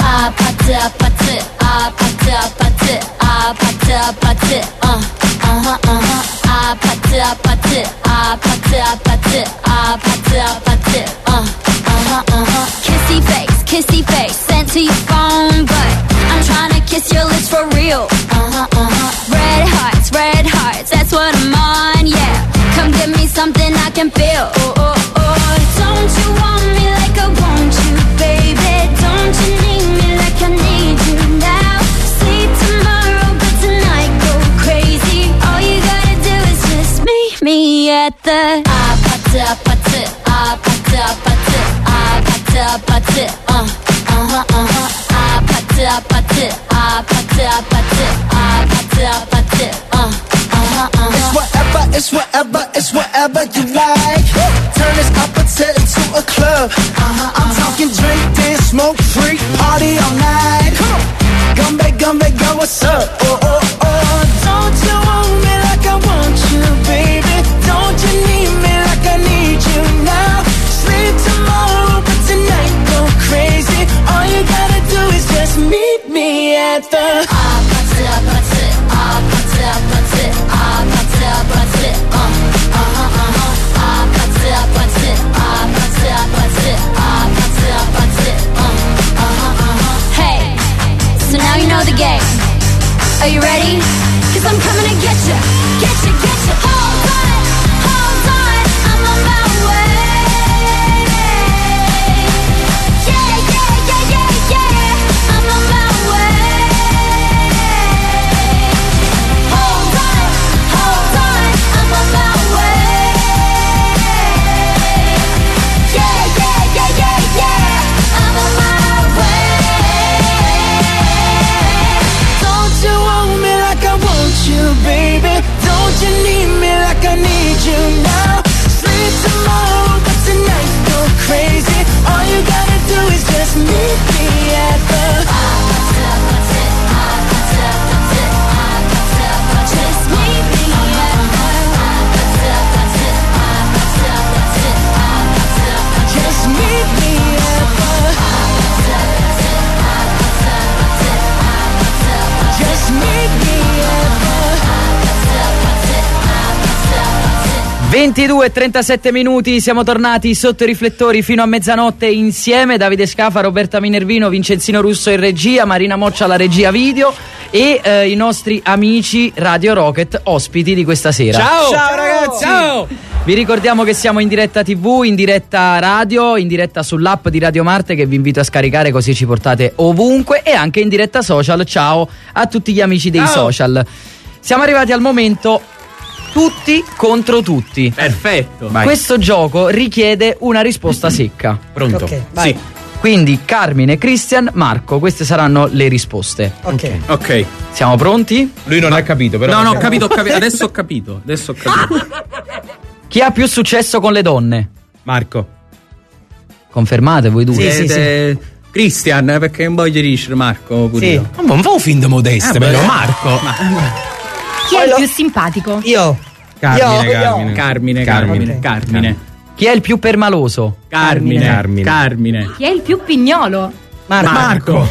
Kissy face, sent to your phone, but I'm trying to kiss your lips for real. Red hearts, that's what I'm on, yeah. Come give me something I can feel. Don't you want me like I want you, baby? Don't you need me like I need you now? Sleep tomorrow, but tonight go crazy. All you gotta do is just meet me at the It's whatever you like. Turn this opposite into a club. I'm talking drink, dance, smoke, freak, party all night. Come back, go, what's up? Oh. Don't you want me like I want you, baby? Don't you need me like I need you now? Sleep tomorrow, but tonight go crazy. All you gotta do is just meet me at the Hey, so now you know the game. Are you ready? 'Cause I'm coming to get you. Hold on, I'm on my way. Yeah, I'm on my way. Hold on, I'm on my way. Yeah, I'm on my way. Don't you want me like I want you, baby? Don't you need me like I need you now? Sleep tomorrow, but tonight go crazy. All you gotta do is just meet me at the Just meet me at Just meet me at the Just meet me at the 22:37 minuti, siamo tornati sotto i riflettori fino a mezzanotte insieme. Davide Scafa, Roberta Minervino, Vincenzino Russo in regia, Marina Moccia alla regia video e i nostri amici Radio Rocket ospiti di questa sera. Ciao ragazzi! Ciao! Vi ricordiamo che siamo in diretta TV, in diretta radio, in diretta sull'app di Radio Marte che vi invito a scaricare così ci portate ovunque, e anche in diretta social. Ciao a tutti gli amici dei social. Siamo arrivati al momento tutti contro tutti. Perfetto. Vai. Questo gioco richiede una risposta secca. Pronto? Ok, vai. Sì. Quindi Carmine, Christian, Marco, queste saranno le risposte. Ok. Siamo pronti? Lui non ha capito, però. No, ho capito. Adesso ho capito. Chi ha più successo con le donne? Marco. Confermate voi due? Siete Christian, perché non voglio dire Marco pure io. Ma non fa un film modeste, però Marco. Chi è il più simpatico? Io. Carmine. Chi è il più permaloso? Carmine. Chi è il più pignolo? Marco.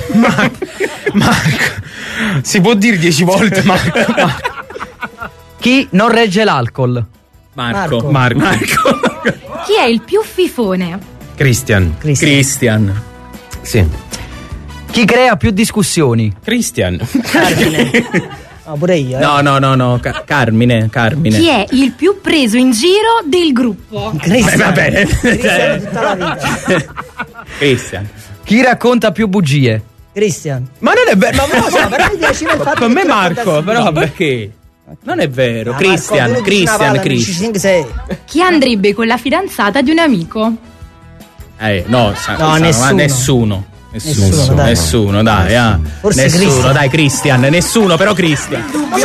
Si può dire 10 volte Marco. Chi non regge l'alcol? Marco. Chi è il più fifone? Christian. Sì. Chi crea più discussioni? Christian. No, pure io. No. Carmine. Chi è il più preso in giro del gruppo? Cristian. Va bene. Cristian tutta la vita. Christian. Chi racconta più bugie? Cristian. Ma non è vero. No, però mi piaceva il fatto Per che me tu Marco, raccontassi però bugie. Perché? Non è vero. Ah, Christian. Marco, tu dici una palla, dici cinque, sei. Chi andrebbe con la fidanzata di un amico? No, nessuno. Nessuno, dai. Forse nessuno, Christian. dai, Christian, nessuno, però Christian.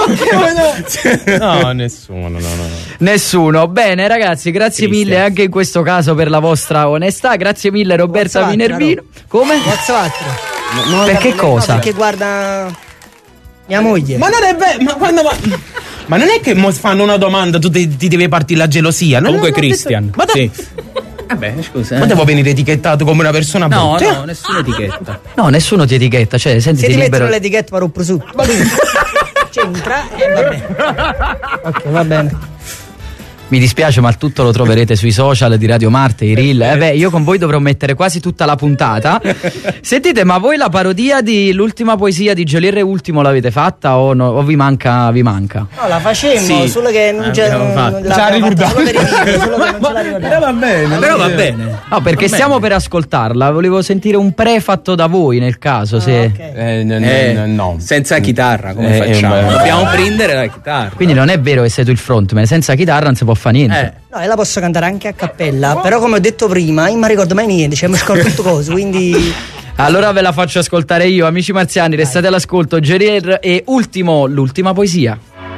No, nessuno, no. Nessuno. Bene, ragazzi, grazie Christian. mille anche in questo caso per la vostra onestà. Grazie mille, Roberta Minervino. Come? WhatsApp. Per che cosa? Perché guarda mia moglie. Ma non è vero, ma non è che mo fanno una domanda, tu ti devi partire la gelosia. Comunque Christian. Ma sì. Vabbè, scusa. Ma devo venire etichettato come una persona brutta? No, nessuna etichetta. No, nessuno ti etichetta, cioè Se sentiti ti libero. mettono l'etichetta va su. C'entra e va bene. Ok, va bene. Mi dispiace, ma tutto lo troverete sui social di Radio Marte, i reel. Io con voi dovrò mettere quasi tutta la puntata. Sentite, ma voi la parodia di l'ultima poesia di Geolier Ultimo l'avete fatta o, no, o vi manca? No, la facemmo, Sì, solo che non c'è. abbiamo fatto. L'abbiamo fatta solo per i video, solo che non ce la ricordiamo. Però va bene. No, perché stiamo per ascoltarla. Volevo sentire un prefatto da voi nel caso. Se... No. Senza chitarra, come facciamo? Dobbiamo prendere la chitarra. Quindi non è vero che sei tu il frontman, senza chitarra non si può fare niente. No, io la posso cantare anche a cappella, però come ho detto prima, io non mi ricordo mai niente, cioè mi scordo tutto cose, quindi. Allora ve la faccio ascoltare io, amici marziani, restate all'ascolto. Geolier e l'ultima poesia.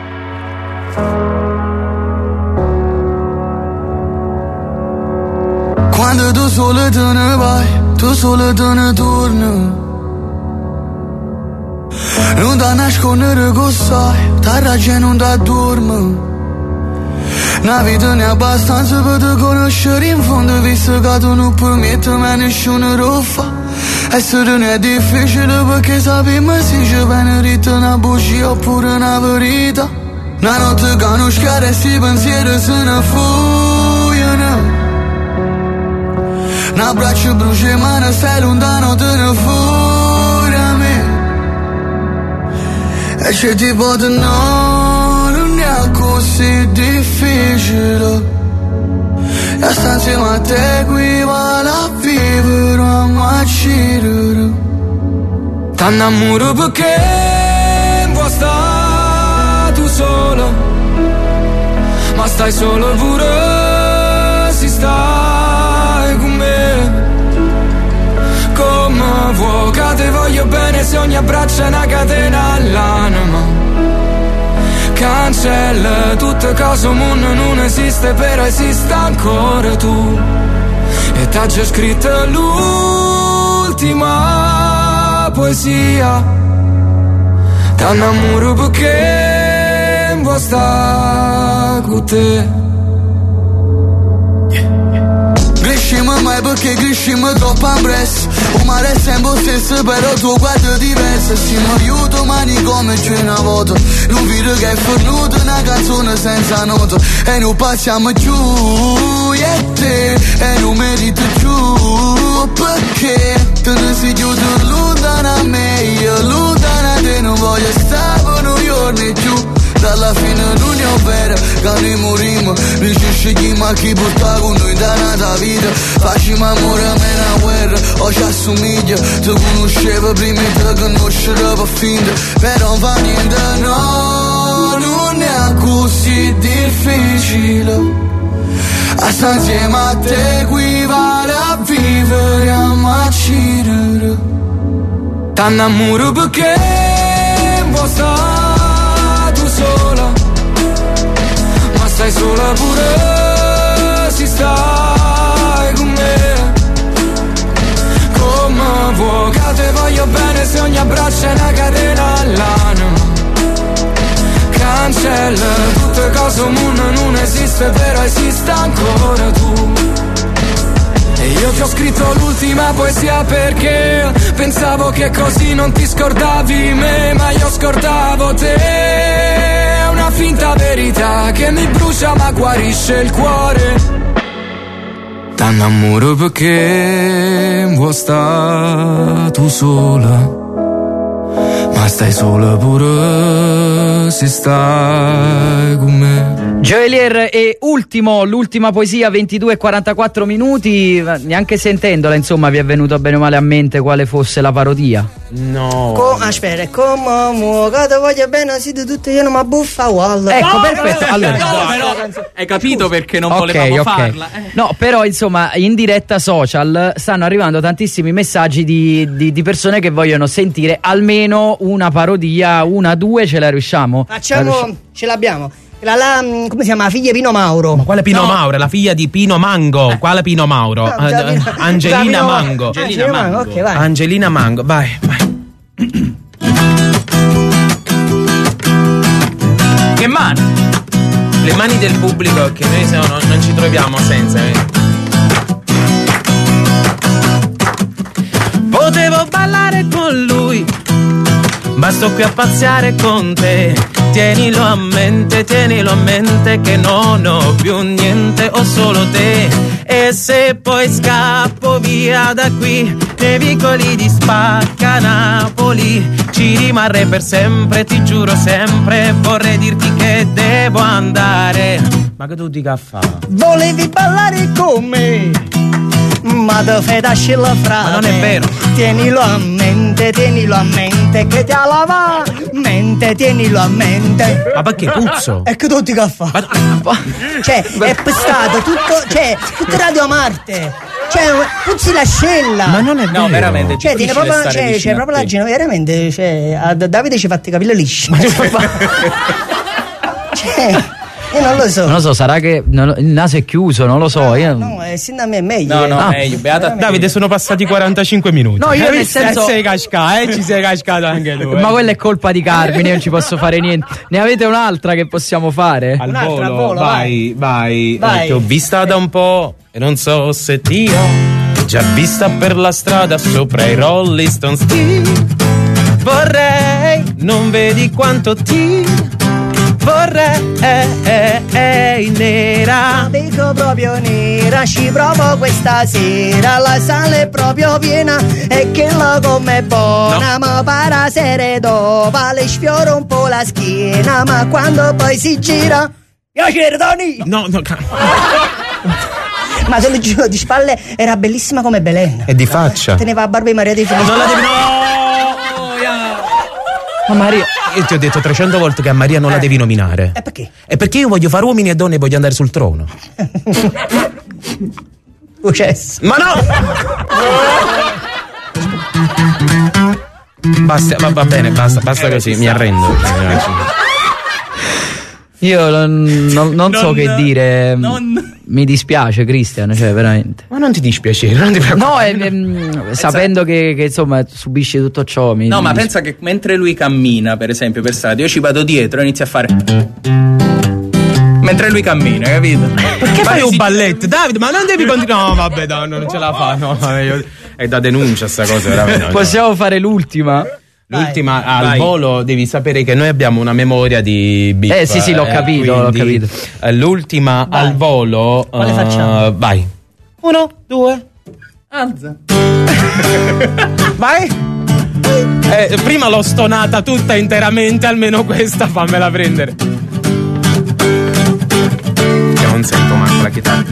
Quando tu solo te ne vai, tu solo te ne torni. Non da nascondere che sai, terra già non da dorme. Una vita ne è abbastanza per te conoscere in fondo, visto che tu non permetti mai nessuno lo fa. Essere non è difficile perché sappiamo se ci viene rita una bugia oppure una verità. Una notte che non schiara e sti pensieri se ne fuggono. Un abbraccio brucia ma non stai lontano, te ne fuori a me. E c'è tipo di no, non è così difficile. E sta insieme a te qui vale a vivere, a macirere. T'annamoro perché vuoi stare tu solo, ma stai solo pure se stai con me. Come vuoi che te voglio bene se ogni abbraccio è una catena all'anima. Cancella tutte cose, un mondo non esiste, però esiste ancora tu. E t'ha già scritto l'ultima poesia. T'annamoro perché vuoi stare con te. Cresciamo mai perché cresciamo troppo ampresso. Un mare è sempre stesso però tuo guardo è diverso. Siamo io domani come c'è una volta. Non vedo che è fornuto una canzone senza nota. E non passiamo giù io e te. E non merito giù perché te ne sei chiuso lontana a me. Io lontana a te non voglio stare per noi giorni giù. Dalla fine non è vero che noi morimmo. Noi ci scegliamo a chi porta con noi da nata vita. Facciamo amore a me una guerra o ci assomiglia. Ti conoscevo prima e ti conoscerò per finta. Però non fa niente, no, non è così difficile. A stare insieme a te equivale a vivere, a macirere. T'annamoro perché vuoi stare sola, ma stai sola pure se stai con me. Come vuoi che te voglio bene se ogni abbraccio è una catena all'anima. Cancella tutte cose, un mondo non esiste, però esiste ancora tu. E io ti ho scritto l'ultima poesia perché pensavo che così non ti scordavi me, ma io scordavo te. È una finta verità che mi brucia ma guarisce il cuore. T'annamoro perché vuoi stare tu sola, ma stai sola pure se stai con me. Joelier e l'ultima poesia, 22:44 minuti. Neanche sentendola, insomma, vi è venuto bene o male a mente quale fosse la parodia? No. Aspetta, come muocato voglio bene, siete tutti io non mi buffa walla. Ecco, perfetto. Allora, però hai capito perché non volevamo farla? No, però insomma, in diretta social stanno arrivando tantissimi messaggi di persone che vogliono sentire almeno una parodia, una, due, ce la riusciamo? Facciamo, ce l'abbiamo. Come si chiama? La figlia di Pino Mauro. Ma quale Pino Mauro? La figlia di Pino Mango. Quale Pino Mauro? Angelina Mango. Angelina Mango, ok, vai. Angelina Mango, vai. Che mani? Le mani del pubblico, che noi non ci troviamo senza. Potevo ballare con lui, ma sto qui a pazziare con te. Tienilo a mente che non ho più niente, ho solo te. E se poi scappo via da qui, nei vicoli di Spacca Napoli, ci rimarrei per sempre, ti giuro sempre. Vorrei dirti che devo andare, ma che tu dica fa? Volevi ballare con me, ma te fai da scilla frate. Ma non è vero. Tienilo a mente che ti lava mente, tienilo a mente. Ma perché puzzo? E che tu ti fa? Cioè, è pestato tutto, cioè, tutta Radio Marte. Cioè, puzzi l'ascella. Ma non è vero. No, veramente. Cioè, tiene proprio, c'è proprio la gente, veramente, cioè, a Davide ci fatti capire lisci. Cioè, io non lo so. Non lo so, sarà che il naso è chiuso, non lo so. No, sin da me è meglio. No, meglio. Beata. Davide, sono passati 45 minuti. No, io nel senso. Sei cascato, ci sei cascato anche tu. Ma quella è colpa di Carmine, io non ci posso fare niente. Ne avete un'altra che possiamo fare? Al volo, vai. Ti ho vista da un po' e non so se ti ho già vista per la strada sopra i Rolling Stones. Vorrei, non vedi quanto ti vorrei, nera. Dico proprio nera, ci provo questa sera. La sala è proprio piena e che la come è buona. No. Ma para sere dopo le sfioro un po' la schiena. Ma quando poi si gira, io ci perdoni. No. Ma te lo giuro, di spalle era bellissima come Belen. E di faccia. Teneva a barba e Maria dei Filippi. Non la devi. Ma Maria, io ti ho detto 300 volte che a Maria non la devi nominare. E perché? E perché io voglio fare uomini e donne e voglio andare sul trono. Uccesso. Ma no! Basta, va bene, basta così, mi arrendo. Io non so che dire. Mi dispiace, Christian, cioè veramente. Ma non ti dispiacere, non ti preoccupare. No, sapendo che insomma subisci tutto ciò. Ma pensa che mentre lui cammina, per esempio, per strada, io ci vado dietro e inizio a fare. Mentre lui cammina, capito? Perché fai un balletto, Davide? Ma non devi continuare. No, vabbè, non ce la fa. No, è da denuncia sta cosa, veramente. Possiamo fare l'ultima? L'ultima al volo, devi sapere che noi abbiamo una memoria di bip. Sì, l'ho capito. L'ultima al volo. Quale facciamo? Vai. 1, 2. Alza. Vai. Prima l'ho stonata tutta interamente, almeno questa fammela prendere. Io non sento manco la chitarra.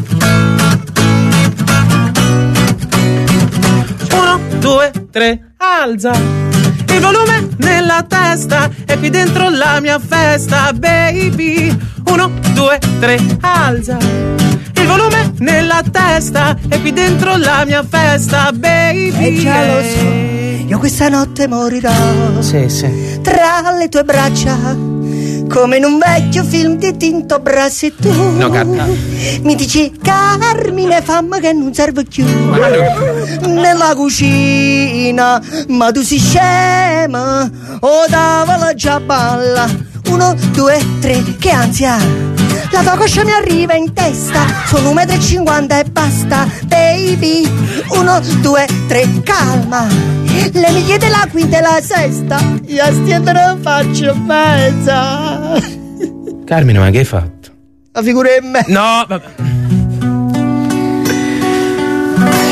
1, 2, 3, alza. Il volume nella testa è qui dentro la mia festa, baby. 1, 2, 3, alza. Il volume nella testa è qui dentro la mia festa, baby. E già lo so, io questa notte morirò. Sì. Tra le tue braccia, come in un vecchio film di Tinto Brass. E tu mi dici, Carmine, fammi che non serve più nella cucina. Ma tu sei scema, o tavola già balla. 1, 2, 3, che ansia, la tua coscia mi arriva in testa. Sono 1,50 m e basta, baby. 1, 2, 3, calma. Le miglia della quinta e la sesta, io stiamo non faccio mezza. Carmine, ma che hai fatto? La figura in me. No,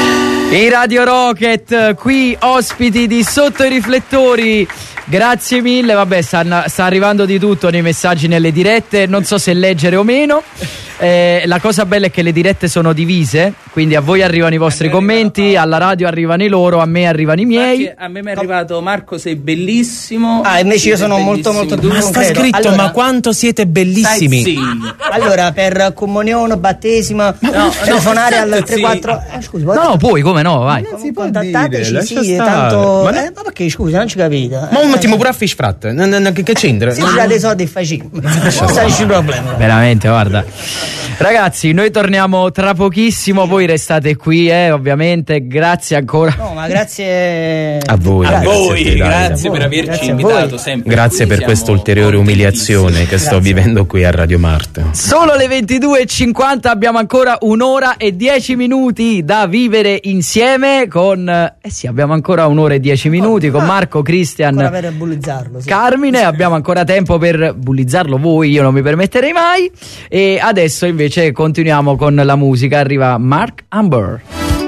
I Radio Rocket, qui ospiti di Sotto i Riflettori. Grazie mille, vabbè, sta arrivando di tutto nei messaggi, nelle dirette, non so se leggere o meno. La cosa bella è che le dirette sono divise, quindi a voi arrivano i vostri commenti, alla radio arrivano i loro, a me arrivano i miei. A me mi è arrivato: Marco, sei bellissimo. Invece io sono molto più Ma sta scritto, allora, ma quanto siete bellissimi. Sì. Allora, per comunione, battesimo, telefonare al 34. Scusa, no, puoi, come no, vai. Contattateci, sì, tanto. Ma perché scusa, non ci capite? Ma un attimo pure a Fish Frat, che c'entra? Se già dei soldi facile, non c'è problema. Veramente, guarda. Ragazzi, noi torniamo tra pochissimo, voi restate qui, ovviamente. Grazie ancora. No, ma grazie a voi. Grazie per averci invitato sempre. Grazie per questa ulteriore umiliazione che sto vivendo qui a Radio Marte. Solo le 22:50, abbiamo ancora 1 ora e 10 minuti da vivere insieme con abbiamo ancora 1 ora e 10 minuti con Marco, Christian, per bullizzarlo, Carmine, abbiamo ancora tempo per bullizzarlo voi, io non mi permetterei mai. E adesso invece continuiamo con la musica, arriva Mark Amber.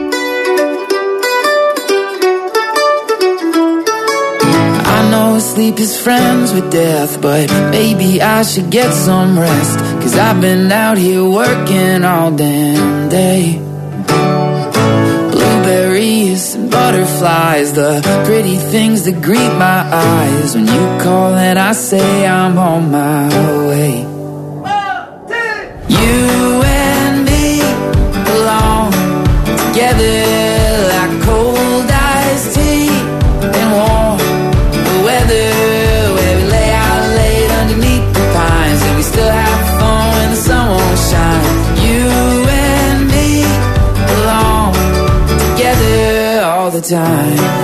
I know sleep is friends with death, but maybe I should get some rest, 'cause I've been out here working all damn day. Blueberries and butterflies, the pretty things that greet my eyes. When you call and I say I'm on my way. You and me belong together like cold iced tea and warm weather, where we lay out late underneath the pines and we still have fun when the sun won't shine. You and me belong together all the time.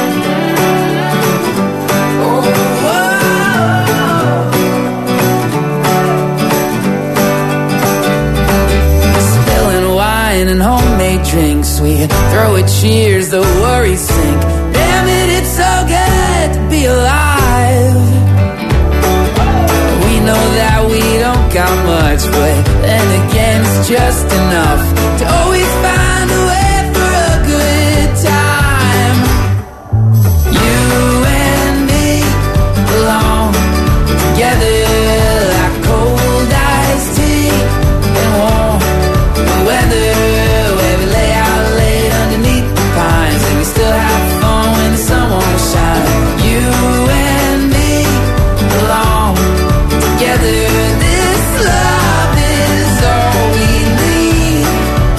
And homemade drinks, we throw a cheers, the worries sink. Damn it, it's so good to be alive. We know that we don't got much, but then again it's just enough to always find a way for a good time. You and me belong together like cold iced tea and warm weather, where we lay out late underneath the pines and we still have fun when the sun won't shine. You and me belong together. This love is all we need.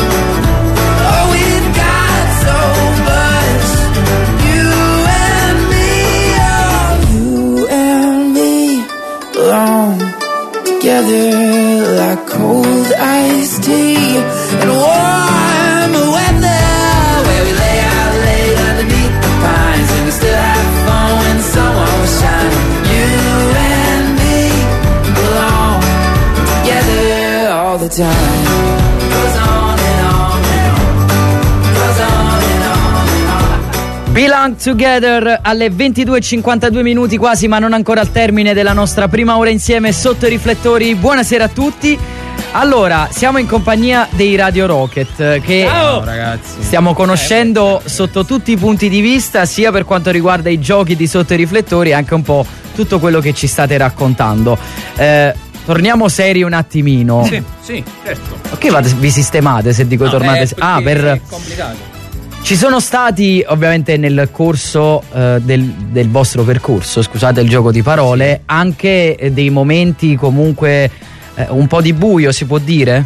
Oh, we've got so much. You and me, oh, you and me belong together like cold iced tea and warm weather, where we lay out late underneath the pines and we still have fun when the sun won't shine. You and me belong together all the time. Goes on and on and on. Goes on and on and on. Belong Together alle 22:52 minuti quasi, ma non ancora al termine della nostra prima ora insieme sotto i riflettori. Buonasera a tutti. Allora, siamo in compagnia dei Radio Rocket che Ciao, ragazzi. stiamo conoscendo sotto tutti i punti di vista, sia per quanto riguarda i giochi di Sotto i Riflettori, anche un po' tutto quello che ci state raccontando. Torniamo seri un attimino. Sì, certo. Perché vi sistemate se dico tornate? È complicato. Ci sono stati ovviamente nel corso del vostro percorso, scusate il gioco di parole, anche dei momenti comunque un po' di buio, si può dire?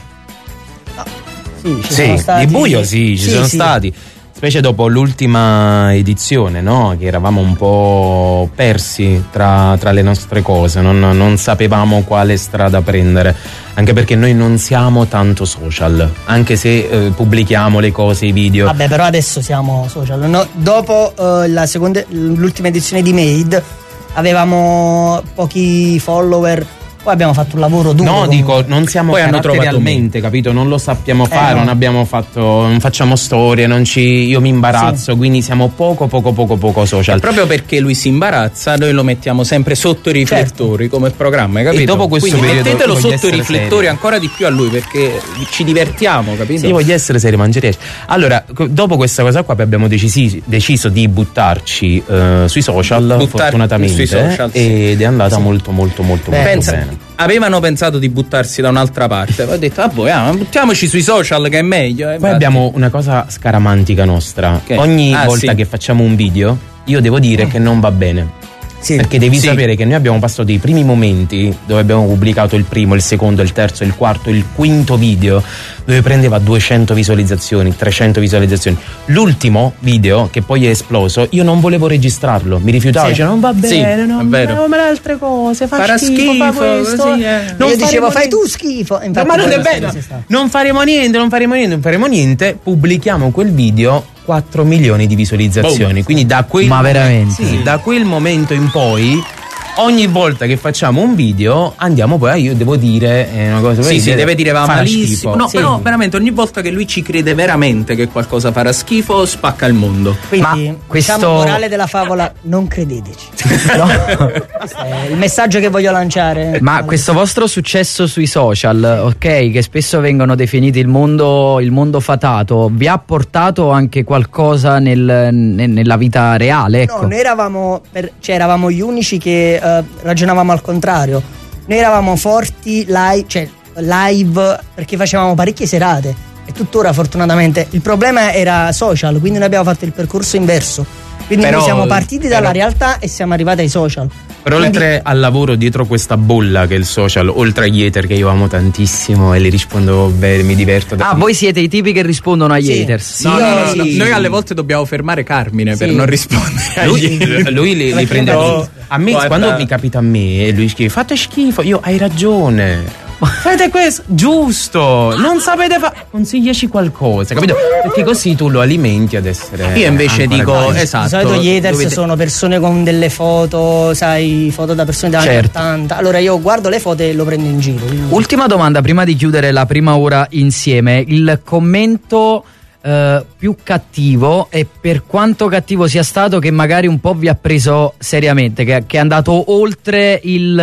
Sì, sono stati... di buio ci sono stati, specie dopo l'ultima edizione, no? Che eravamo un po' persi tra le nostre cose, non sapevamo quale strada prendere, anche perché noi non siamo tanto social, anche se pubblichiamo le cose, i video. Vabbè, però adesso siamo social. No, dopo l'ultima edizione di Made avevamo pochi follower, Poi abbiamo fatto un lavoro duro. No, dico, non siamo Poi hanno caratterialmente, capito? Non lo sappiamo fare, no. non facciamo storie, io mi imbarazzo, quindi siamo poco social. E proprio perché lui si imbarazza, noi lo mettiamo sempre sotto i riflettori come programma, hai capito? E dopo questo quindi periodo mettetelo voglio sotto i essere riflettori serio. ancora di più a lui, perché ci divertiamo, capito? Sì, voglio essere serio, ma non ci riesco. Allora, dopo questa cosa qua abbiamo deciso di buttarci sui social, fortunatamente, sui social, sì. ed è andata molto Pensa, bene. avevano pensato di buttarsi da un'altra parte, ho detto buttiamoci sui social che è meglio. Poi abbiamo una cosa scaramantica nostra. Ogni volta che facciamo un video, io devo dire che non va bene. Sì. Perché devi sapere che noi abbiamo passato i primi momenti dove abbiamo pubblicato il primo, il secondo, il terzo, il quarto, il quinto video, dove prendeva 200 visualizzazioni, 300 visualizzazioni. L'ultimo video, che poi è esploso, io non volevo registrarlo, mi rifiutavo, dicevo non va bene, non le altre cose, farà schifo, fa questo. Così, Io dicevo fai tu schifo. Infatti, ma non è bello, non faremo niente, pubblichiamo quel video, 4 milioni di visualizzazioni. Quindi da quel da quel momento in poi, ogni volta che facciamo un video andiamo poi, io devo dire una cosa, deve dire va malissimo. No, sì. però veramente ogni volta che lui ci crede veramente che qualcosa farà schifo, spacca il mondo. Quindi diciamo, morale della favola, non credeteci. Questo è il messaggio che voglio lanciare. Ma questo vostro successo sui social, ok, che spesso vengono definiti il mondo fatato, vi ha portato anche qualcosa nella vita reale? Ecco. No, noi eravamo gli unici che ragionavamo al contrario. Noi eravamo forti live perché facevamo parecchie serate, e tuttora fortunatamente. Il problema era social, quindi noi abbiamo fatto il percorso inverso. Quindi noi siamo partiti dalla realtà e siamo arrivati ai social. Però oltre al lavoro dietro questa bolla che è il social, oltre agli hater che io amo tantissimo e li rispondo bene, mi diverto. Voi siete i tipi che rispondono agli haters? No, noi alle volte dobbiamo fermare Carmine per non rispondere agli haters. Lui li prende a me, quando mi capita a me e lui scrive fate schifo, io hai ragione, fate questo, giusto, non sapete fare, consigliaci qualcosa, capito? Perché così tu lo alimenti ad essere. Io invece dico esatto. Di solito gli haters sono persone con delle foto, sai, foto da persone degli anni 80. Allora io guardo le foto e lo prendo in giro. Quindi... Ultima domanda prima di chiudere la prima ora insieme. Il commento più cattivo, e per quanto cattivo sia stato, che magari un po' vi ha preso seriamente, che è andato oltre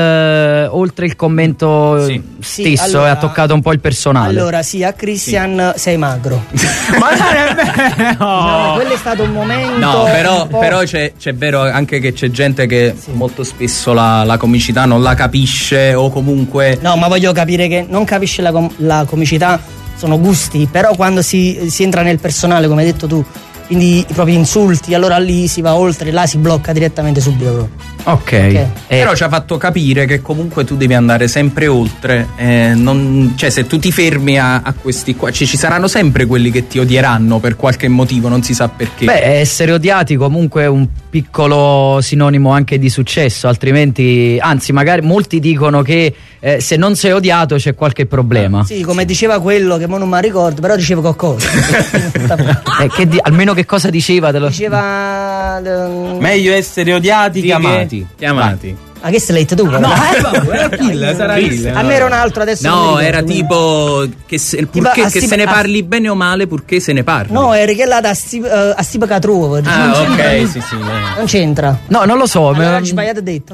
il commento stesso, allora, e ha toccato un po' il personale. Allora a Christian sei magro. Ma non è vero. No, quello è stato un momento. No, però c'è vero anche che c'è gente che molto spesso la comicità non la capisce, o comunque. No, ma voglio capire che non capisce la comicità. Sono gusti, però quando si entra nel personale, come hai detto tu, quindi i propri insulti, allora lì si va oltre, là si blocca direttamente subito. Ok. Però ci ha fatto capire che comunque tu devi andare sempre oltre, cioè se tu ti fermi a questi qua, ci saranno sempre quelli che ti odieranno per qualche motivo, non si sa perché. Essere odiati comunque è un piccolo sinonimo anche di successo, altrimenti, anzi magari molti dicono che se non sei odiato c'è qualche problema. Sì, come diceva quello che mo non mi ricordo, però diceva qualcosa. Almeno che cosa diceva? Diceva meglio essere odiati che amati. Ma che se l'hai detto tu? No, era Kill, sarà Kill. A me era un altro adesso. No, era tipo che se ne parli bene o male, purché se ne parli. No, era che là a Stipa Catruo. Ok, sì. Non c'entra. No, non lo so. Allora ho sbagliato detto.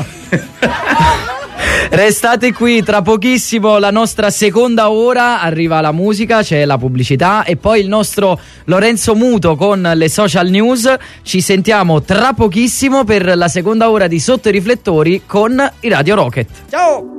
Restate qui, tra pochissimo la nostra seconda ora, arriva la musica, c'è la pubblicità e poi il nostro Lorenzo Muto con le social news. Ci sentiamo tra pochissimo per la seconda ora di Sotto i Riflettori con i Radio Rocket. Ciao!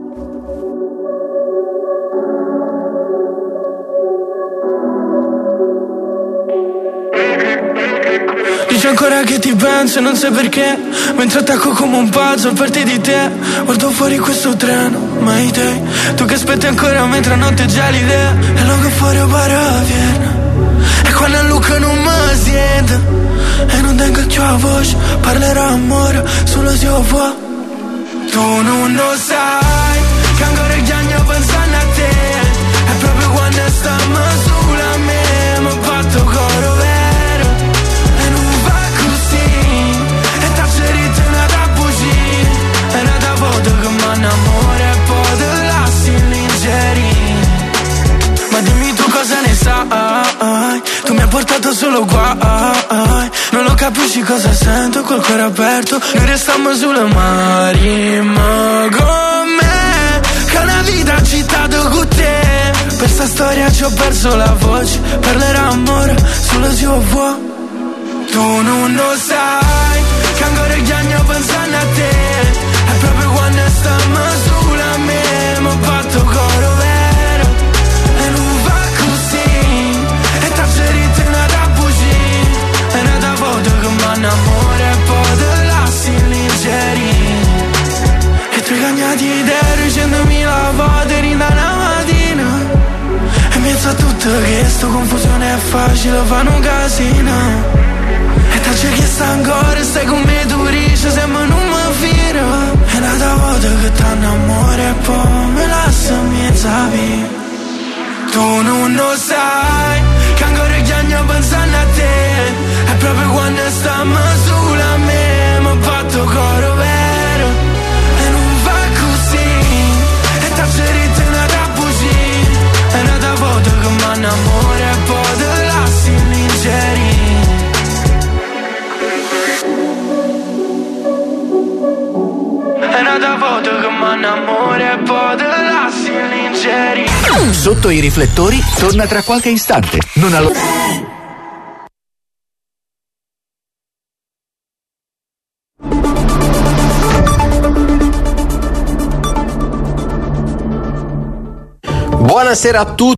Dici ancora che ti penso e non sai perché, mentre attacco come un pazzo per te di te. Guardo fuori questo treno, Mayday, tu che aspetti ancora mentre a notte già l'idea. E lo che fuori para Vienna, e quando Luca non mi sente e non tengo più la voce, parlerò amore solo se io può. Tu non lo sai che ancora gli anni pensando a te, è proprio quando stiamo sulla me, mi ho fatto coro vero. Amore, poi hai portato solo guai. Non lo capisci cosa sento col cuore aperto. Noi restammo sulle mari, ma con me che una vita agitato con te. Per sta storia ci ho perso la voce. Parlerà amore solo se io vuoi. Tu non lo sai che ancora gli anni pensando a te. È proprio quando stiamo sulla me. Mi ho fatto coro vero e non va così. E t'ha gerito una da bugie. E una da foto che mi innamora e poi te lasci leggeri. E tu hai cagnato idee 100.000 volte in una mattina. E in mezzo a tutto questo confusione è facile fare un casino. E t'ho chiesto ancora, stai con me tu dici, sembra non mi fido. È una volta che t'annamori e poi me lascia mezza vita. Tu non lo sai, che ancora gli anni pensando a te. È proprio quando stiamo sulla me. Mi ho fatto coro vero e non va così. E t'ho gerito una da bugie. È una volta che mi innamori e poi te lasci leggeri. È nata foto che mi innamora e poi te lasci leggeri. Sotto i riflettori torna tra qualche istante. Non allo... Buonasera a tutti.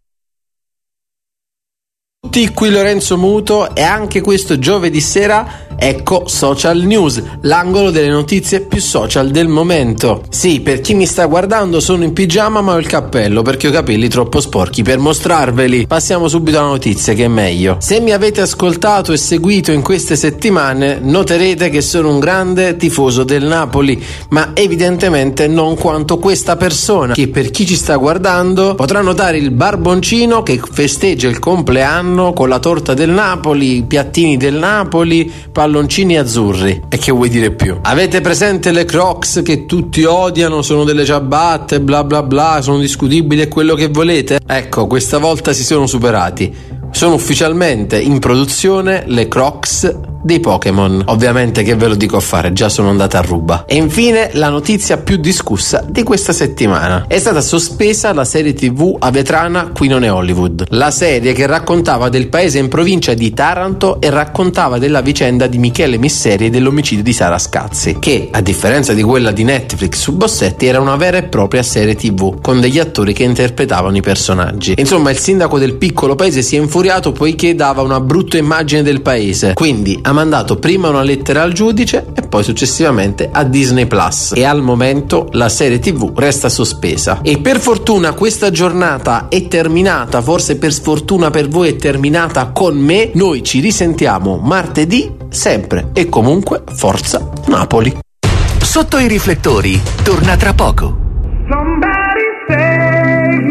Qui Lorenzo Muto e anche questo giovedì sera ecco Social News, l'angolo delle notizie più social del momento. Sì, per chi mi sta guardando sono in pigiama ma ho il cappello perché ho i capelli troppo sporchi per mostrarveli. Passiamo subito alla notizia che è meglio. Se mi avete ascoltato e seguito in queste settimane noterete che sono un grande tifoso del Napoli, ma evidentemente non quanto questa persona, che per chi ci sta guardando potrà notare il barboncino che festeggia il compleanno con la torta del Napoli, piattini del Napoli, palloncini azzurri. E che vuoi dire più? Avete presente le Crocs che tutti odiano, sono delle ciabatte, bla bla bla, sono discutibili e quello che volete? Ecco, questa volta si sono superati. Sono ufficialmente in produzione le Crocs dei Pokémon. Ovviamente che ve lo dico a fare, già sono andata a ruba. E infine la notizia più discussa di questa settimana. È stata sospesa la serie TV Avetrana Qui non è Hollywood. La serie che raccontava del paese in provincia di Taranto e raccontava della vicenda di Michele Misseri e dell'omicidio di Sara Scazzi, che a differenza di quella di Netflix su Bossetti era una vera e propria serie TV con degli attori che interpretavano i personaggi. Insomma, il sindaco del piccolo paese si è infuriato poiché dava una brutta immagine del paese, quindi ha mandato prima una lettera al giudice e poi successivamente a Disney Plus, e al momento la serie TV resta sospesa. E per fortuna questa giornata è terminata, forse per sfortuna per voi è terminata con me. Noi ci risentiamo martedì, sempre e comunque forza Napoli. Sotto i riflettori torna tra poco. Somebody save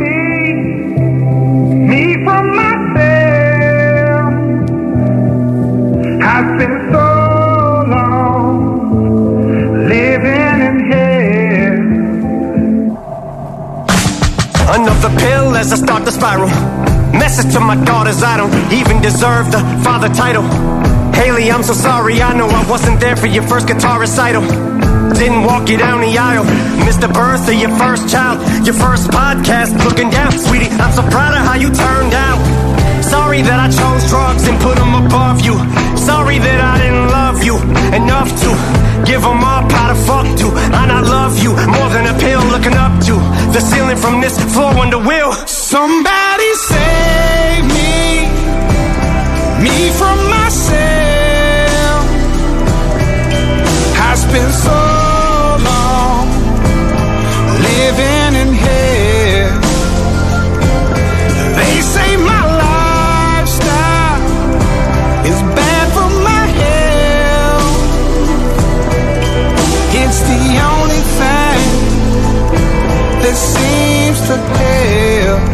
me from myself. I've been so long living in hell. Another pill as I start to spiral. Message to my daughters, I don't even deserve the father title. Haley, I'm so sorry, I know I wasn't there for your first guitar recital. Didn't walk you down the aisle. Missed the birth of your first child. Your first podcast, looking down. Sweetie, I'm so proud of how you turned out. Sorry that I chose drugs and put them above you. Sorry that I didn't love you enough to give them up how to fuck to. And I love you more than a pill, looking up to the ceiling from this floor on the wheel. Somebody save me from myself. I spent so long living in hell. They say my lifestyle is bad for my health. It's the only thing that seems to help.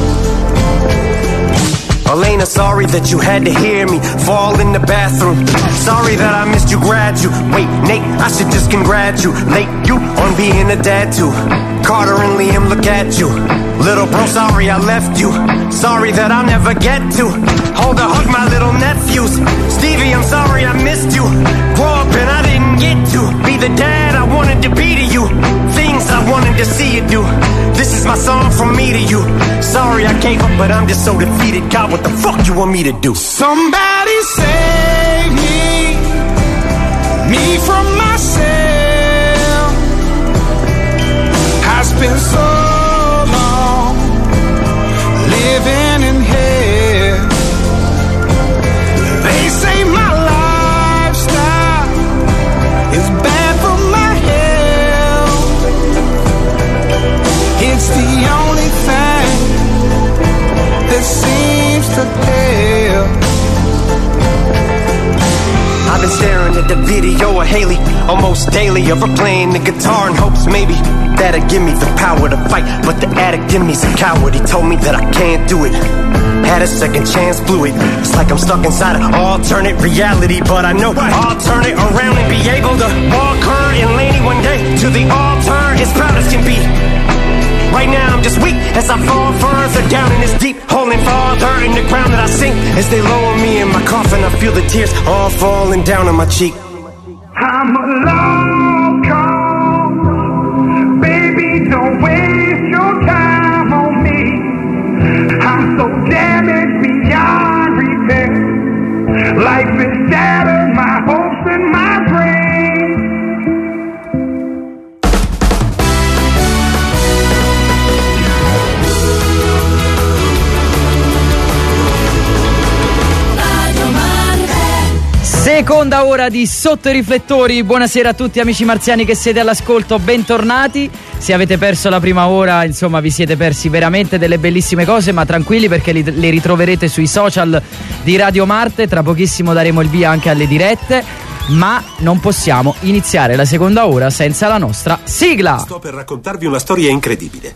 Elena, sorry that you had to hear me fall in the bathroom. Sorry that I missed you graduate. Nate, I should just congratulate you on being a dad too. Carter and Liam, look at you. Little bro, sorry I left you. Sorry that I'll never get to hold or hug my little refuse. Stevie, I'm sorry I missed you. Grew up and I didn't get to be the dad I wanted to be to you. Things I wanted to see you do. This is my song from me to you. Sorry I gave up, but I'm just so defeated. God, what the fuck you want me to do? Somebody save me from myself. I spent so long living in hell. They say my lifestyle is bad for my health. It's the only thing that seems to help. I've been staring at the video of Haley almost daily, of her playing the guitar in hopes maybe that'll give me the power to fight. But the addict in me's a coward, he told me that I can't do it. Had a second chance, blew it. It's like I'm stuck inside an alternate reality, but I know I'll turn it around and be able to walk her and Laney one day to the altar as proud as can be. Right now I'm just weak as I fall further down in this deep, holding farther in the ground that I sink. As they lower me in my coffin, I feel the tears all falling down on my cheek. I'm a lost cause, baby, don't waste your time on me. I'm so damaged beyond repair. Life is shattered, my hopes and my dreams. Seconda ora di Sotto i riflettori. Buonasera a tutti amici marziani che siete all'ascolto, bentornati. Se avete perso la prima ora, insomma, vi siete persi veramente delle bellissime cose, ma tranquilli perché le ritroverete sui social di Radio Marte. Tra pochissimo daremo il via anche alle dirette, ma non possiamo iniziare la seconda ora senza la nostra sigla. Sto per raccontarvi una storia incredibile.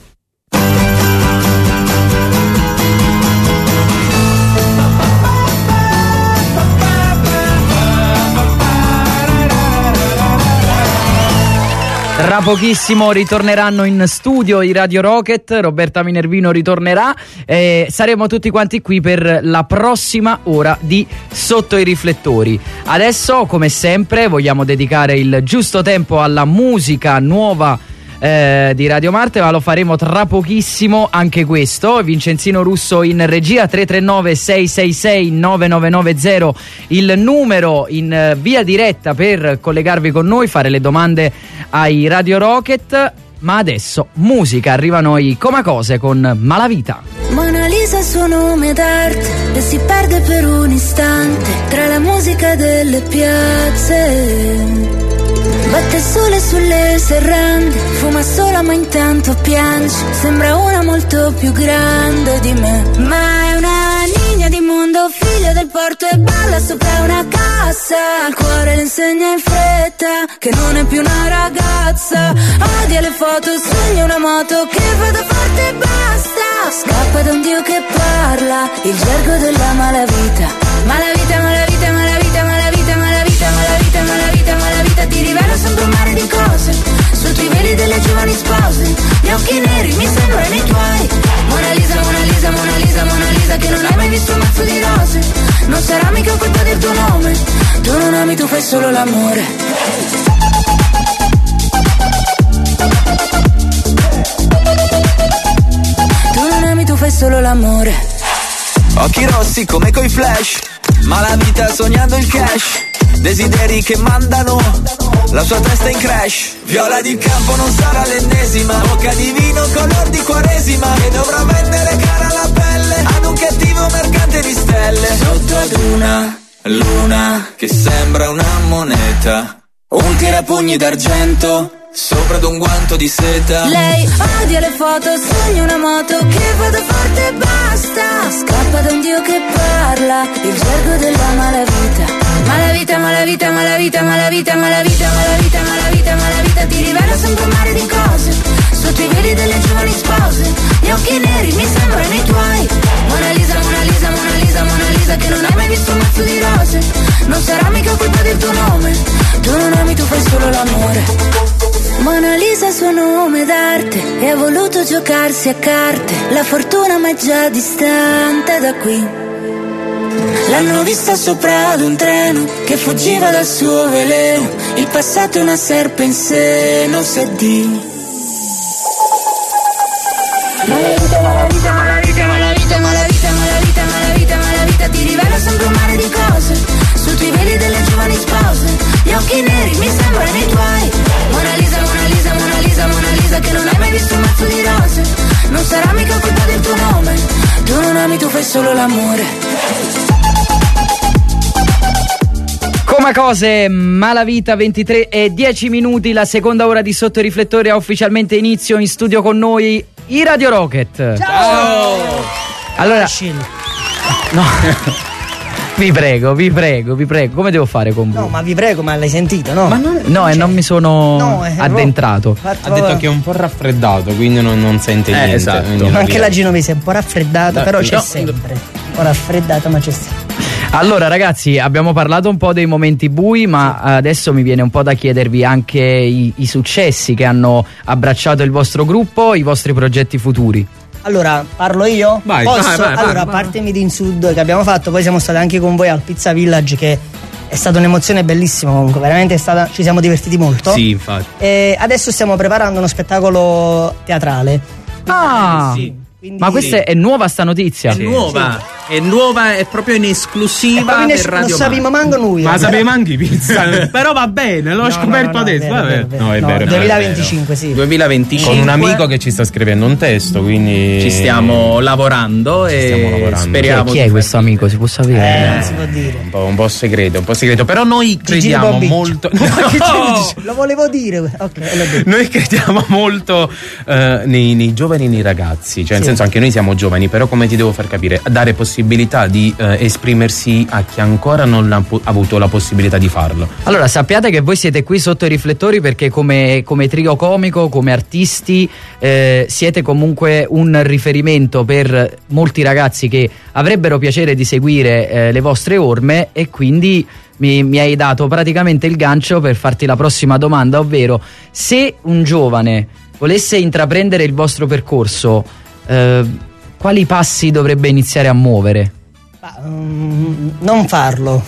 Tra pochissimo ritorneranno in studio i Radio Rocket, Roberta Minervino ritornerà e saremo tutti quanti qui per la prossima ora di Sotto i riflettori. Adesso, come sempre, vogliamo dedicare il giusto tempo alla musica nuova di Radio Marte, ma lo faremo tra pochissimo anche questo. Vincenzino Russo in regia, 339 666 9990 il numero in via diretta per collegarvi con noi, fare le domande ai Radio Rocket. Ma adesso musica, arrivano i Comacose con Malavita. Mona Lisa, suo nome d'arte, e si perde per un istante tra la musica delle piazze. Batte il sole sulle serrande, fuma sola ma intanto piange. Sembra una molto più grande di me, ma è una niña di mondo, figlia del porto e balla sopra una cassa. Il cuore le insegna in fretta che non è più una ragazza. Odia le foto, sogna una moto che vada forte e basta. Scappa da un dio che parla, il gergo della malavita. Malavita, malavita, malavita, malavita, malavita, malavita, malavita, malavita. Ti rivela sempre un mare di cose sotto i veli delle giovani spose. Gli occhi neri mi sembrano i tuoi. Mona Lisa, Mona Lisa, Mona Lisa, Mona Lisa, che non hai mai visto un mazzo di rose. Non sarà mica colpa del tuo nome. Tu non ami, tu fai solo l'amore. Tu non ami, tu fai solo l'amore. Occhi rossi come coi flash, ma la vita sognando il cash. Desideri che mandano la sua testa in crash. Viola di campo non sarà l'ennesima, bocca di vino color di quaresima, che dovrà vendere cara la pelle ad un cattivo mercante di stelle. Sotto ad una luna che sembra una moneta, un tirapugni d'argento sopra ad un guanto di seta. Lei odia le foto, sogna una moto che vada forte e basta. Scappa da un dio che parla, il gergo della malavita. Malavita, malavita, malavita, malavita, malavita, malavita, malavita, malavita. Ti rivela sempre un mare di cose sotto i veli delle giovani spose. Gli occhi neri mi sembrano i tuoi. Mona Lisa, Mona Lisa, Mona Lisa, Mona Lisa, che non hai mai visto un mazzo di rose. Non sarà mica colpa del tuo nome. Tu non ami, tu fai solo l'amore. Mona Lisa, suo nome d'arte, e ha voluto giocarsi a carte. La fortuna ma è già distante da qui. L'hanno vista sopra ad un treno che fuggiva dal suo veleno. Il passato è una serpe in sé, non sa di. Malavita, ti rivela sempre un mare di cose. Sui tuoi veli delle giovani spose, gli occhi neri mi sembrano i tuoi. Mona Lisa, che non hai mai visto un mazzo di rose. Non sarà mica colpa del tuo nome, tu non ami, tu fai solo l'amore. Come cose, Malavita, 23:10, la seconda ora di Sotto i Riflettori ha ufficialmente inizio. In studio con noi i Radio Rocket. Ciao! Allora, no. Vi prego, come devo fare con voi? No, ma vi prego, ma l'hai sentito, no? Ma non, No, non mi sono addentrato. Ha detto che è un po' raffreddato, quindi non sente niente. Esatto. Ma anche la genovese è un po' raffreddata, però c'è sempre. Un po' raffreddata, ma c'è sempre. Allora ragazzi, abbiamo parlato un po' dei momenti bui, ma adesso mi viene un po' da chiedervi anche i successi che hanno abbracciato il vostro gruppo, i vostri progetti futuri. Allora, parlo io? Vai, Posso? vai, allora, a parte Made in Sud che abbiamo fatto, poi siamo stati anche con voi al Pizza Village, che è stata un'emozione bellissima comunque, veramente ci siamo divertiti molto. Sì, infatti. E adesso stiamo preparando uno spettacolo teatrale. Ah! Sì. Ma questa è nuova sta notizia? È nuova, è proprio in esclusiva per Radio Non sappiamo manco noi. Ma sappiamo anche pizza. Però va bene, l'ho scoperto adesso. No, è vero. 2025, sì. 2025. Con un amico che ci sta scrivendo un testo, quindi ci stiamo lavorando e speriamo. Chi è questo amico? Si può sapere? Non si può dire. Un po' segreto, Però noi crediamo molto. Lo volevo dire. Ok, l'ho detto. Noi crediamo molto nei giovani e nei ragazzi. Cioè, nel senso, anche noi siamo giovani, però come ti devo far capire? Dare possibilità di esprimersi a chi ancora non ha avuto la possibilità di farlo. Allora, sappiate che voi siete qui sotto i riflettori perché come trio comico, come artisti, siete comunque un riferimento per molti ragazzi che avrebbero piacere di seguire le vostre orme, e quindi mi hai dato praticamente il gancio per farti la prossima domanda, ovvero se un giovane volesse intraprendere il vostro percorso, quali passi dovrebbe iniziare a muovere? Non farlo.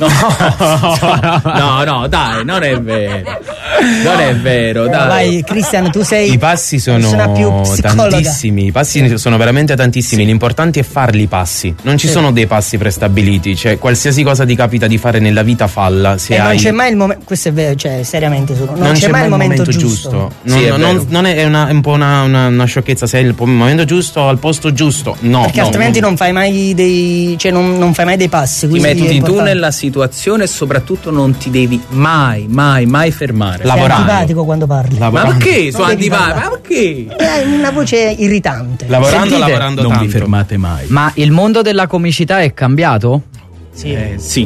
No, dai, non è vero. Non è vero, dai. Vai, Cristian, tu sei. I passi sono tantissimi. I passi sono veramente tantissimi. L'importante è farli i passi. Non ci sono dei passi prestabiliti. Cioè, qualsiasi cosa ti capita di fare nella vita, falla. Non c'è mai il momento. Questo è vero, cioè, seriamente solo. Non c'è mai il momento giusto. Non è un po' una sciocchezza. Se è il momento giusto al posto giusto. No. Perché altrimenti non fai mai dei. Cioè, non fai mai dei passi. Ti metti tu nella situazione e soprattutto non ti devi mai fermare. Sei antipatico quando parli. Ma perché sono antipatico? Ma perché? Hai una voce irritante. Lavorando non tanto. vi fermate mai. Ma il mondo della comicità è cambiato? Sì.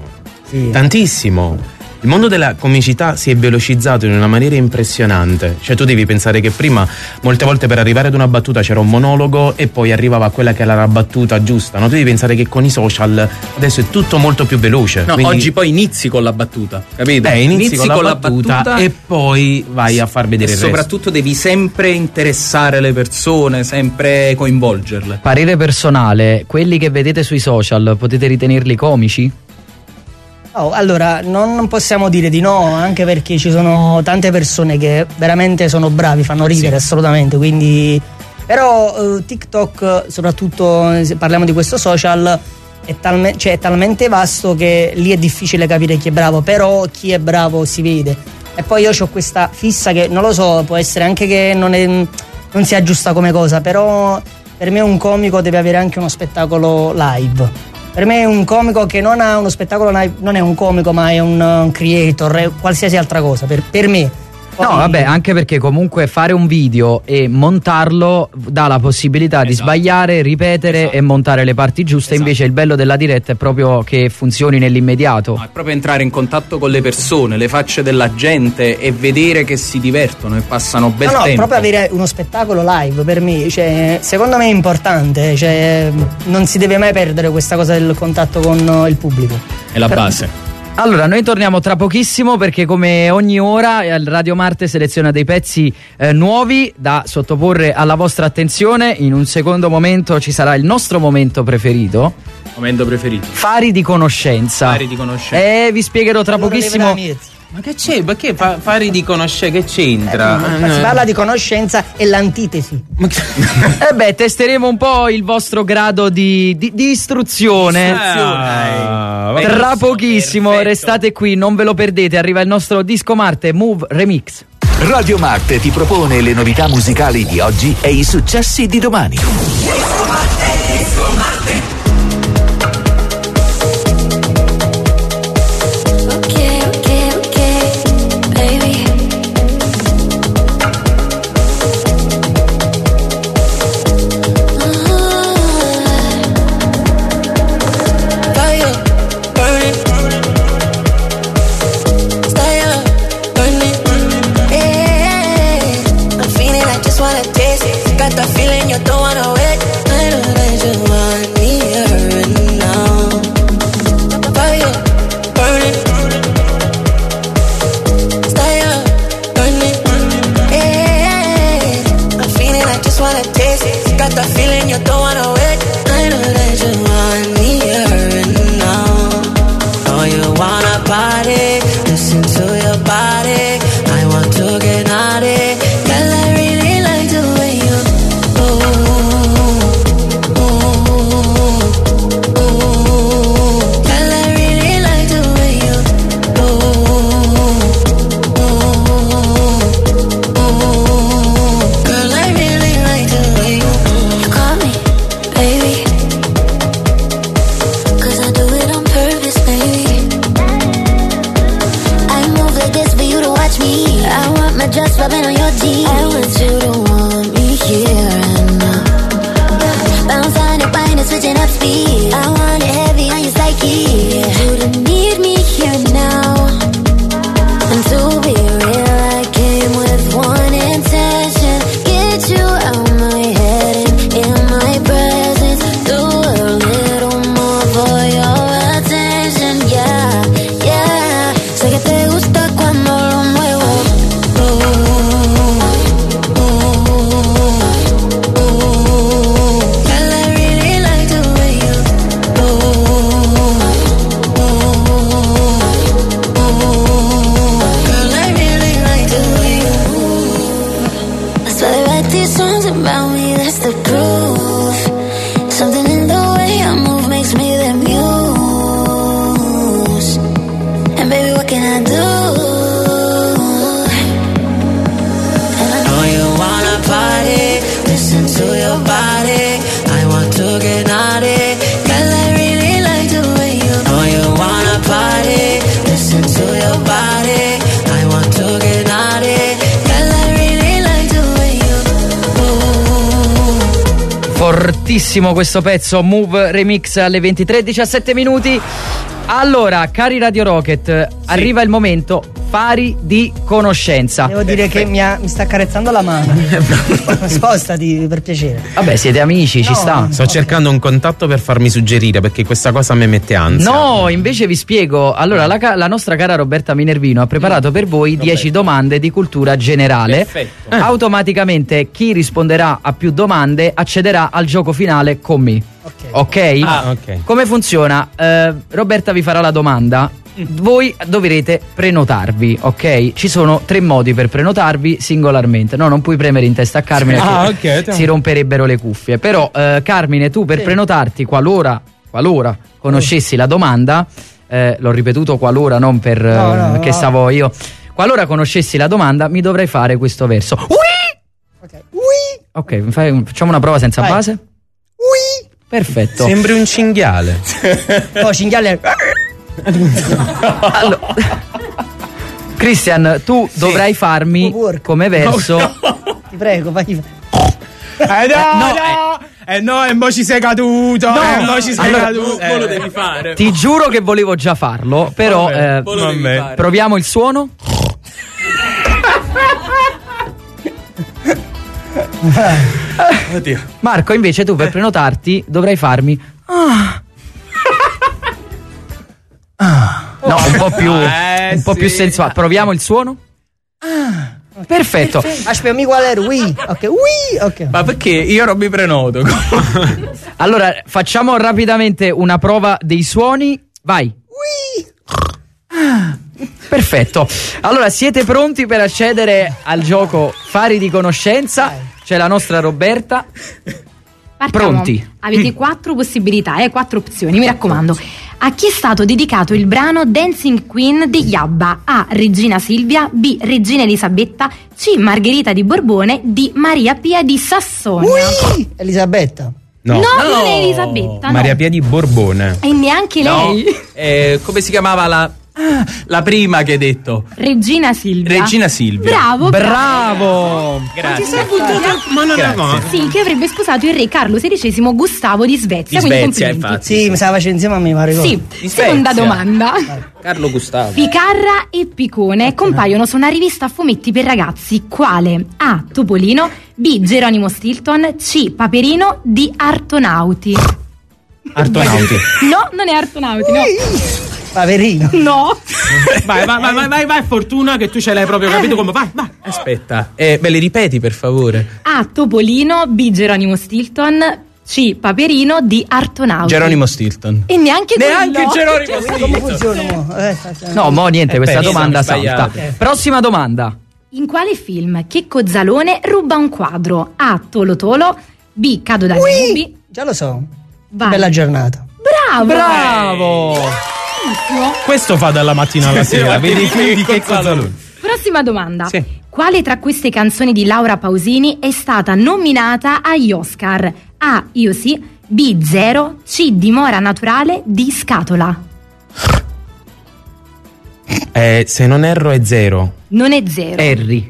Tantissimo. Il mondo della comicità si è velocizzato in una maniera impressionante. Cioè, tu devi pensare che prima, molte volte, per arrivare ad una battuta c'era un monologo e poi arrivava quella che era la battuta giusta, no? Tu devi pensare che con i social adesso è tutto molto più veloce. No, quindi oggi poi inizi con la battuta, capito? Inizi con la battuta e poi vai a far vedere il resto. Soprattutto devi sempre interessare le persone, sempre coinvolgerle. Parere personale, quelli che vedete sui social potete ritenerli comici? Allora, non possiamo dire di no, anche perché ci sono tante persone che veramente sono bravi, fanno ridere assolutamente, quindi. Però TikTok, soprattutto se parliamo di questo social, è talmente vasto che lì è difficile capire chi è bravo, però chi è bravo si vede. E poi io ho questa fissa che, non lo so, può essere anche che non sia giusta come cosa, però per me un comico deve avere anche uno spettacolo live. Per me un comico che non ha uno spettacolo non è un comico, ma è un creator, qualsiasi altra cosa, per me. No, vabbè, anche perché comunque fare un video e montarlo dà la possibilità di sbagliare, ripetere e montare le parti giuste. Invece il bello della diretta è proprio che funzioni nell'immediato. No, è proprio entrare in contatto con le persone, le facce della gente e vedere che si divertono e passano bel tempo. No, proprio avere uno spettacolo live per me, cioè, secondo me è importante, cioè, non si deve mai perdere questa cosa del contatto con il pubblico. È la base. Allora, noi torniamo tra pochissimo perché come ogni ora Radio Marte seleziona dei pezzi nuovi da sottoporre alla vostra attenzione. In un secondo momento ci sarà il nostro momento preferito Momento preferito. Fari di conoscenza. Fari di conoscenza. Vi spiegherò tra pochissimo. Ma che c'è? Perché fari di conoscenza? Che c'entra? Si parla di conoscenza e l'antitesi. Testeremo un po' il vostro grado di istruzione. Tra pochissimo, perfetto. restate qui, non ve lo perdete. Arriva il nostro Disco Marte Move Remix. Radio Marte ti propone le novità musicali di oggi e i successi di domani. Fortissimo questo pezzo, Move Remix alle 23:17 minuti. Allora, cari Radio Rocket, arriva il momento fari di conoscenza. Devo dire che mi sta accarezzando la mano. Spostati per piacere. Vabbè, siete amici, ci sta. Sto cercando un contatto per farmi suggerire, perché questa cosa mi mette ansia. No, invece vi spiego. Allora, la nostra cara Roberta Minervino ha preparato per voi 10 domande di cultura generale. Perfetto. Automaticamente chi risponderà a più domande accederà al gioco finale con me. Ok? Ok. Come funziona? Roberta vi farà la domanda. Voi dovrete prenotarvi, ok? Ci sono 3 modi per prenotarvi singolarmente. No, non puoi premere in testa a Carmine perché si romperebbero le cuffie. Però Carmine, tu per prenotarti qualora conoscessi la domanda, l'ho ripetuto qualora, non per che stavo io. Qualora conoscessi la domanda, mi dovrai fare questo verso. Ok, facciamo una prova senza base. Perfetto. Sembri un cinghiale. No, cinghiale. Allora, Christian, tu dovrai farmi come verso. Ti prego, vai. No, e mo ci sei caduto. Lo devi fare. Ti giuro che volevo già farlo, però proviamo il suono. Oddio. Marco, invece tu per prenotarti dovrai farmi no, un po' più sensuale. Proviamo il suono. Perfetto. Aspetta, mi qual era? Ok. Ma perché io non mi prenoto? Allora, facciamo rapidamente una prova dei suoni. Vai. Perfetto. Allora, siete pronti per accedere al gioco Fari di conoscenza? C'è la nostra Roberta. Partiamo. Pronti? Avete 4 possibilità, 4 opzioni, mi raccomando. A chi è stato dedicato il brano Dancing Queen degli ABBA? A. Regina Silvia, B. Regina Elisabetta, C. Margherita di Borbone, D. Maria Pia di Sassonia. Elisabetta. No, non è Elisabetta, Maria no. Pia di Borbone. E neanche lei. Come si chiamava la prima che hai detto? Regina Silvia. Regina Silvia. Bravo. Bravo. Grazie. Ma non è Sì, che avrebbe sposato il re Carlo XVI Gustavo di Svezia. Di quindi Svezia, complimenti. infatti. Sì, mi stava facendo insieme a me, ma ricordo. Sì, seconda domanda. Carlo Gustavo. Picarra e Picone compaiono su una rivista a fumetti per ragazzi. Quale? A. Topolino, B. Geronimo Stilton, C. Paperino, D. Artonauti. Artonauti. No, non è Artonauti, no. Paperino. No. Vai, fortuna che tu ce l'hai proprio capito come. Vai. Aspetta, me le ripeti per favore? A. Topolino, B. Geronimo Stilton, C. Paperino, D. Artonauti. Geronimo Stilton. E neanche quello. Geronimo Come Stilton. funziona mo? No, mo niente, questa penso, domanda sbagliato. salta. Prossima domanda. In quale film Checco Zalone ruba un quadro? A. Tolo Tolo, B. Cado dalle nubi. Già lo so. Vai. Bella giornata. Bravo. Questo fa dalla mattina alla sera. Vedi i film di Checco Zalone. Prossima domanda. Sì. Quale tra queste canzoni di Laura Pausini è stata nominata agli Oscar? A. Io sì, B. Zero, C. Dimora naturale, D. Scatola. Se non erro è Zero. Non è Zero. Harry.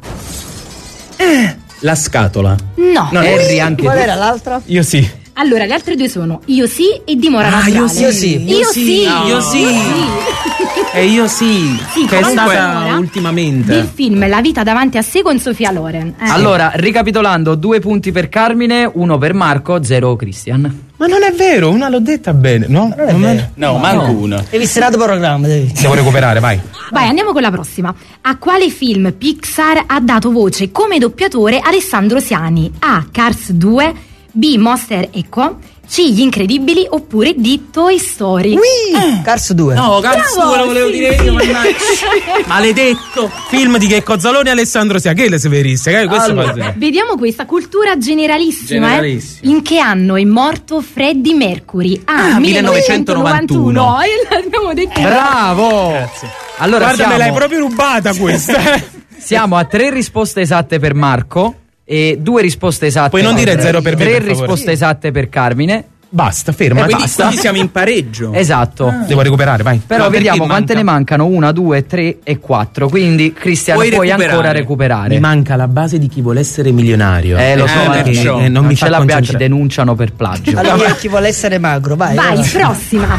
La scatola. No. Harry anche Qual tu. era l'altra? Io sì. Allora, le altre due sono Io sì e Dimora naturale. Io sì. Io sì. Io sì. E io sì. Sì, Che è colonna stata sonora ultimamente. del film La vita davanti a sé con Sofia Loren. Allora, ricapitolando, 2 punti per Carmine, 1 per Marco, 0 Christian. Ma non è vero, una l'ho detta bene, no? Non è vero. No, manco una. Devi stare programma, devi. Devo recuperare, vai. Vai, andiamo con la prossima. A quale film Pixar ha dato voce come doppiatore Alessandro Siani? A. Cars 2, B. Monster &Co, C. Gli Incredibili oppure D. Toy Story. Cars 2. No, cazzo, Bravo, lo volevo sì. dire io, mannaggia. Maledetto. Film di Checco Zalone e Alessandro Sia. Che le severisse, questo Allora. fa- Vediamo questa cultura generalissima. Generalissima. In che anno è morto Freddie Mercury? A. 1991. L'abbiamo detto. Bravo! Allora, Guarda, me l'hai siamo, proprio rubata questa. siamo a 3 risposte esatte per Marco e 2 risposte esatte. Puoi non dire zero per me, 3 per favore. risposte esatte per Carmine. Basta, ferma. Quindi siamo in pareggio. Esatto. Devo recuperare, vai. Però Ma vediamo perché quante ne mancano. 1, 2, 3 e 4. Quindi Cristian Puoi puoi recuperare. ancora recuperare. Mi manca la base di chi vuole essere milionario. Lo so, perché perciò. non mi fa ce l'abbiamo, ci concentrare. denunciano per plagio. Allora, chi vuole essere magro, vai. Vai, vai. prossima.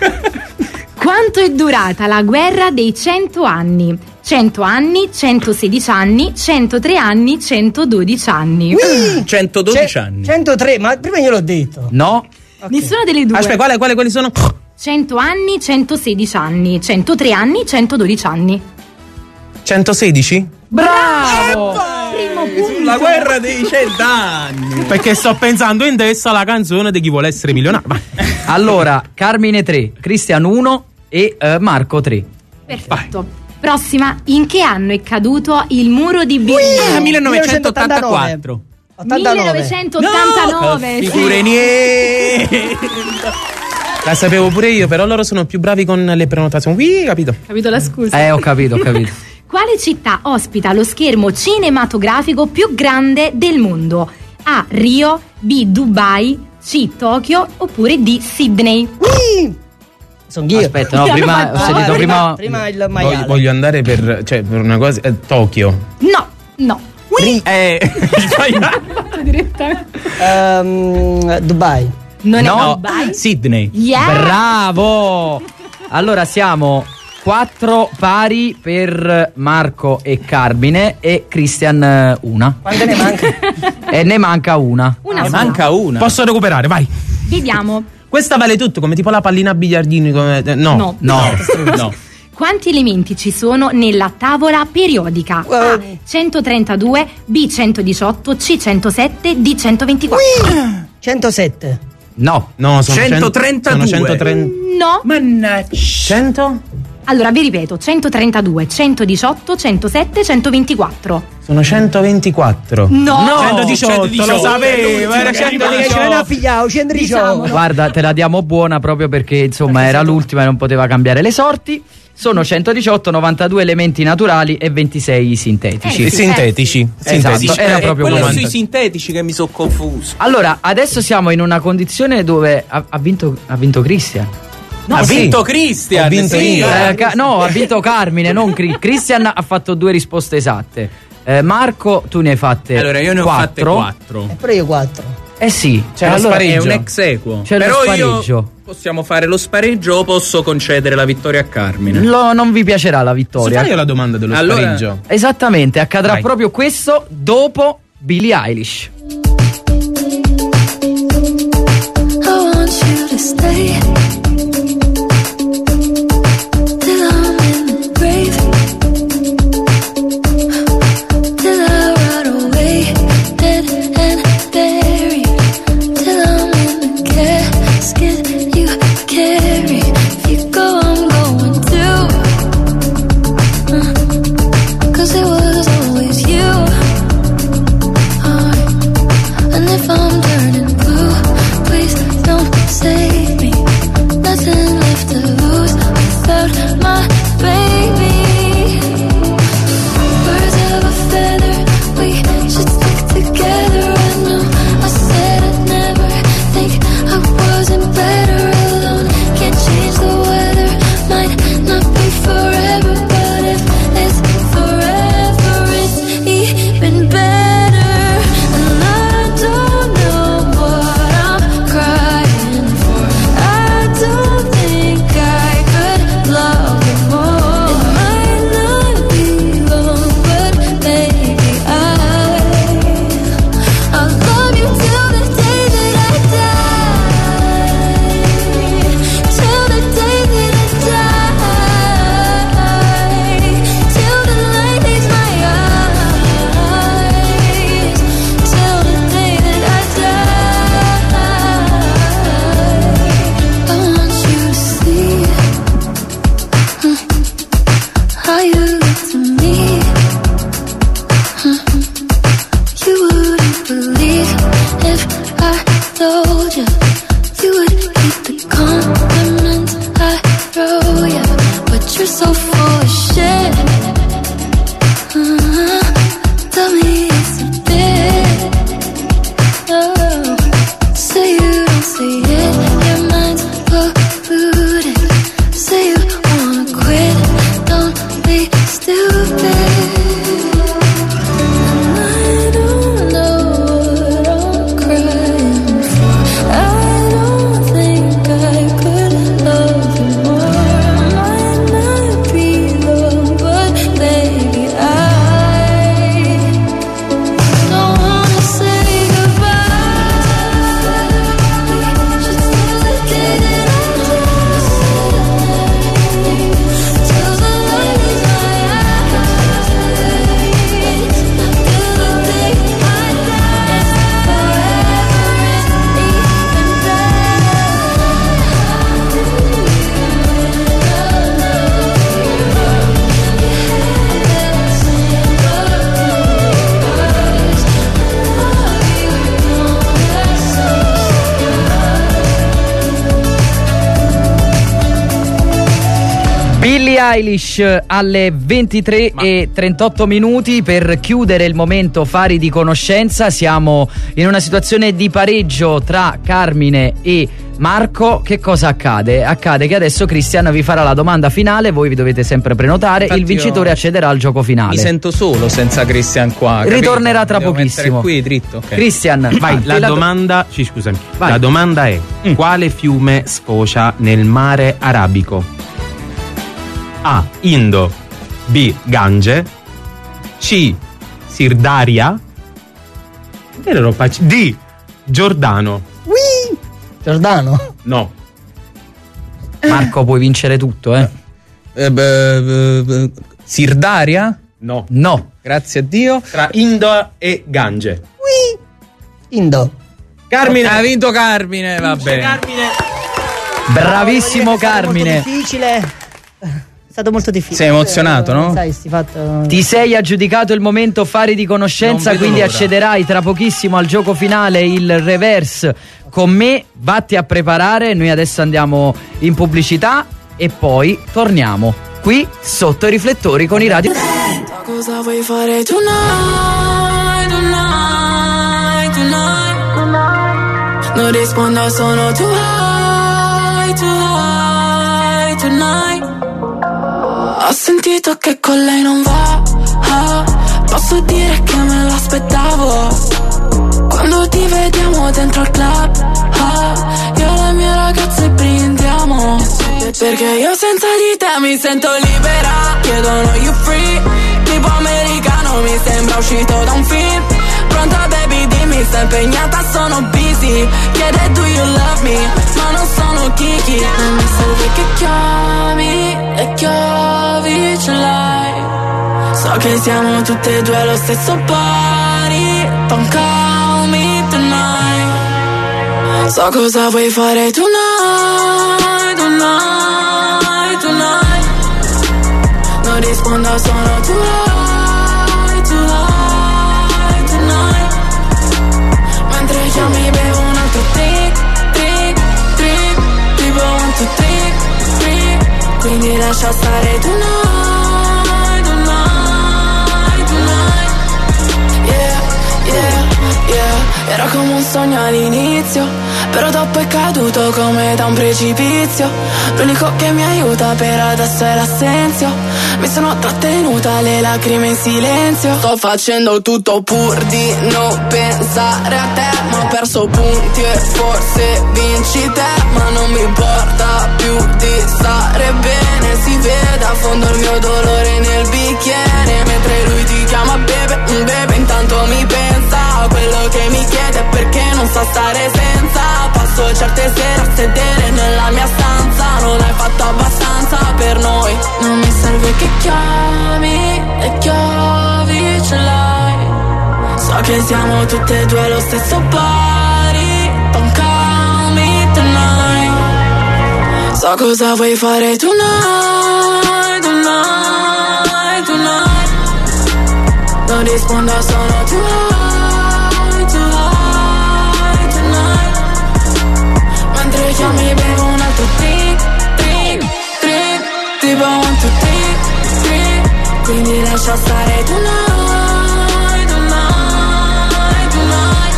Quanto è durata la guerra dei 100 anni? 100 anni, 116 anni, 103 anni, 112 anni. 112 anni. 103, ma prima io l'ho detto. No? Nessuna delle due. Aspetta, quali sono? 100 anni, 116 anni, 103 anni, 112 anni. 116? Bravo! Primo punto. La guerra dei 100 anni. Perché sto pensando in testa alla canzone di chi vuole essere milionario. Vai. Allora, Carmine 3, Cristian 1 e Marco 3. Perfetto. Prossima, in che anno è caduto il muro di Berlino? 1984. 1989. sì. Figure niente. La sapevo pure io, però loro sono più bravi con le prenotazioni. Capito? Capito la scusa? Ho capito. Quale città ospita lo schermo cinematografico più grande del mondo? A. Rio, B. Dubai, C. Tokyo oppure D. Sydney. Sono io. Aspetta, no, prima ho sentito prima il maiale. Voglio andare per una cosa. Tokyo. No. Sbagliato. Direttamente. Dubai. Non No. è Dubai? Sydney. Yeah. Bravo! Allora siamo 4 pari per Marco e Carmine e Cristian 1. Quante ne manca? E ne manca una. Una Ne sola. manca una. Posso recuperare, vai. Vediamo. Questa vale tutto, come tipo la pallina a biliardini. No. No. No. Quanti elementi ci sono nella tavola periodica? A 132, B 118, C 107, D 124. 107. No, sono 132. Sono 130. No. Mannaggia. 100? Allora vi ripeto, 132, 118, 107, 124. Sono 124. No. 118, lo sapevo, era 118. Guarda, te la diamo buona proprio perché insomma era l'ultima e non poteva cambiare le sorti. Sono 118, 92 elementi naturali e 26 sintetici. Sintetici. Esatto, era proprio quello quello. sui sintetici che mi sono confuso. Allora, adesso siamo in una condizione dove ha vinto Cristian. No, ha vinto Cristian. Ho vinto io. No, ha vinto Carmine, non Cristian ha fatto 2 risposte esatte. Marco, tu ne hai fatte 4. Allora, io ne ho fatte 4. E pure io 4. Eh sì, C'è lo spareggio. È un ex equo. C'è Però lo spareggio. io possiamo fare lo spareggio o posso concedere la vittoria a Carmine? Non vi piacerà la vittoria. Posso fare io la domanda dello spareggio? Esattamente, accadrà Vai. proprio questo dopo Billie Eilish. I want you to stay till I'm in the grave, till I rot away, dead and buried, till I'm in the casket you carry. If you go, I'm going too, 'cause it was always you. And if I'm turning blue, please don't save me. Nothing left to lose without my baby. Birds of a feather, we should stick together. I know I said I'd never think I wasn't better alone. Can't change the weather, might not be forever, but if it's forever, it's even better. And I don't know what I'm crying for. I don't think I could love you more. It might not be long, but baby, I'll love you till the day that I die. Till the day that I die. Till the light leaves my eyes. Till the day that I die. I want you to see how you look to me. You wouldn't believe if I told you. You would hate the compliments I throw you, but you're so full of shit. Tell me it's a bit. Oh, say you don't see it, your mind's polluted. Say you wanna quit, don't be stupid. And I don't know what I'm crying for. I don't think I could love you more. Might not be long, but baby, I don't wanna say goodbye. Just till the day that I die. Till the light leaves my eyes. Till the day I die. Billie Eilish alle 23:38 per chiudere il momento Fari di conoscenza. Siamo in una situazione di pareggio tra Carmine e Marco. Che cosa accade? Accade che adesso Cristian vi farà la domanda finale, voi vi dovete sempre prenotare. Infatti il vincitore accederà al gioco finale. Mi sento solo senza Cristian qua. Capito? Ritornerà tra Devo pochissimo. mettere qui dritto. Okay. Cristian, vai. La domanda, scusami. La domanda è: quale fiume sfocia nel mare Arabico? A. Indo. B. Gange. C. Sirdaria. D. Giordano. Giordano? No. Marco, puoi vincere tutto, eh? Sirdaria? No. No, grazie a Dio. Tra Indo e Gange. Indo. Carmine. Ha vinto Carmine, va bene. Carmine. Bravissimo Carmine. Molto difficile. È stato molto difficile. Sei emozionato, no? Sai, sti fatto... Ti sei aggiudicato il momento fari di conoscenza, Non vedo quindi l'ora. accederai tra pochissimo al gioco finale, il reverse con me. Vatti a preparare, noi adesso andiamo in pubblicità e poi torniamo qui sotto i riflettori con i radio. Cosa vuoi fare tonight, tonight, tonight? Non rispondo, sono too high, too high, tonight. Ho sentito che con lei non va, posso dire che me l'aspettavo. Quando ti vediamo dentro il club, io e le mie ragazze brindiamo. Perché io senza di te mi sento libera. Chiedono you free, tipo americano, mi sembra uscito da un film. Pronta baby, dimmi, sei impegnata, sono busy. Chiede do you love me, ma non sono Kiki. Non mi serve che chiami e chiavi ce l'hai. So che siamo tutte e due allo stesso pari. Don't call me tonight. So cosa vuoi fare tonight, tonight, tonight. Non rispondo, sono too high, too high, tonight. Mentre chiami bevo un altro drink, drink, drink. Tipo 1, 2, 3, 3. Quindi lascia stare tonight, tonight, tonight. Yeah, yeah, yeah. Era come un sogno all'inizio, però dopo è caduto come da un precipizio. L'unico che mi aiuta per adesso è l'assenzio. Mi sono trattenuta le lacrime in silenzio. Sto facendo tutto pur di non pensare a te, ma ho perso punti e forse vinci te. Ma non mi importa più di stare bene. Si vede a fondo il mio dolore nel bicchiere. Mentre lui ti chiama bebe, bebe, intanto mi pensa a quello che mi chiede perché non sa stare senza. Passo certe sere a sedere nella mia stanza. Non hai fatto abbastanza per noi. Non mi serve che chiami e chiavi ce l'hai. So che siamo tutte e due allo stesso pari. Don't call me tonight. So cosa vuoi fare tonight, tonight, tonight. Non rispondo, sono too high, too high, tonight. Mentre chiami bevo un altro drink, drink, drink. Tipo 1, 2, 3, 3. Quindi lascia stare tonight, tonight, tonight.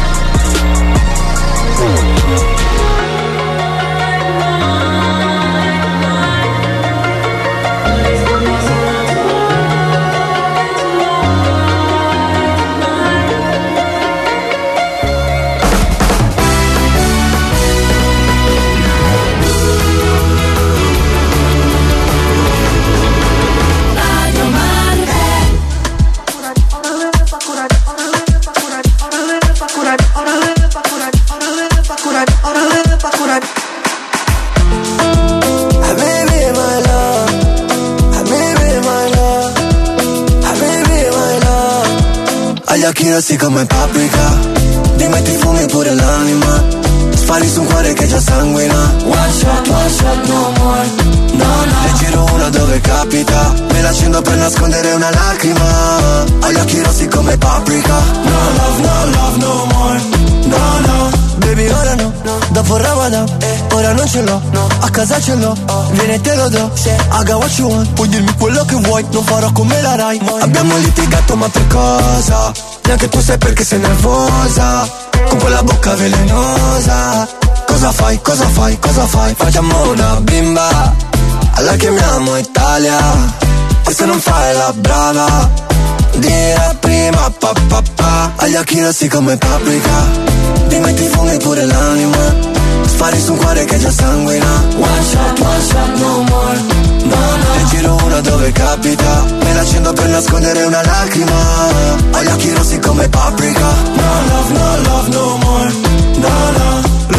Agli occhi rossi come paprika, ti metti fumi pure l'anima. Spari su un cuore che già sanguina. One shot, no more. No, no. Ne giro una dove capita. Me la accendo per nascondere una lacrima. Agli occhi rossi come paprika. No love, no more. No, no. Baby ora no, dopo Ramadan, ora non ce l'ho, a casa ce l'ho, vieni e te lo do. I got what you want, puoi dirmi quello che vuoi, non farò come la Rai. Abbiamo litigato ma per cosa? Neanche tu sai perché sei nervosa, con quella bocca velenosa. Cosa fai, cosa fai, cosa fai? Facciamo una bimba, alla chiamiamo Italia. E se non fai la brava, dirà prima papà. Agli occhi rossi come paprika, ti metti fumi pure l'anima. Spari su un cuore che già sanguina. One shot, no more. No, no. Ne giro una dove capita. Me la accendo per nascondere una lacrima. Agli occhi rossi come paprika. No love, no more. No, no.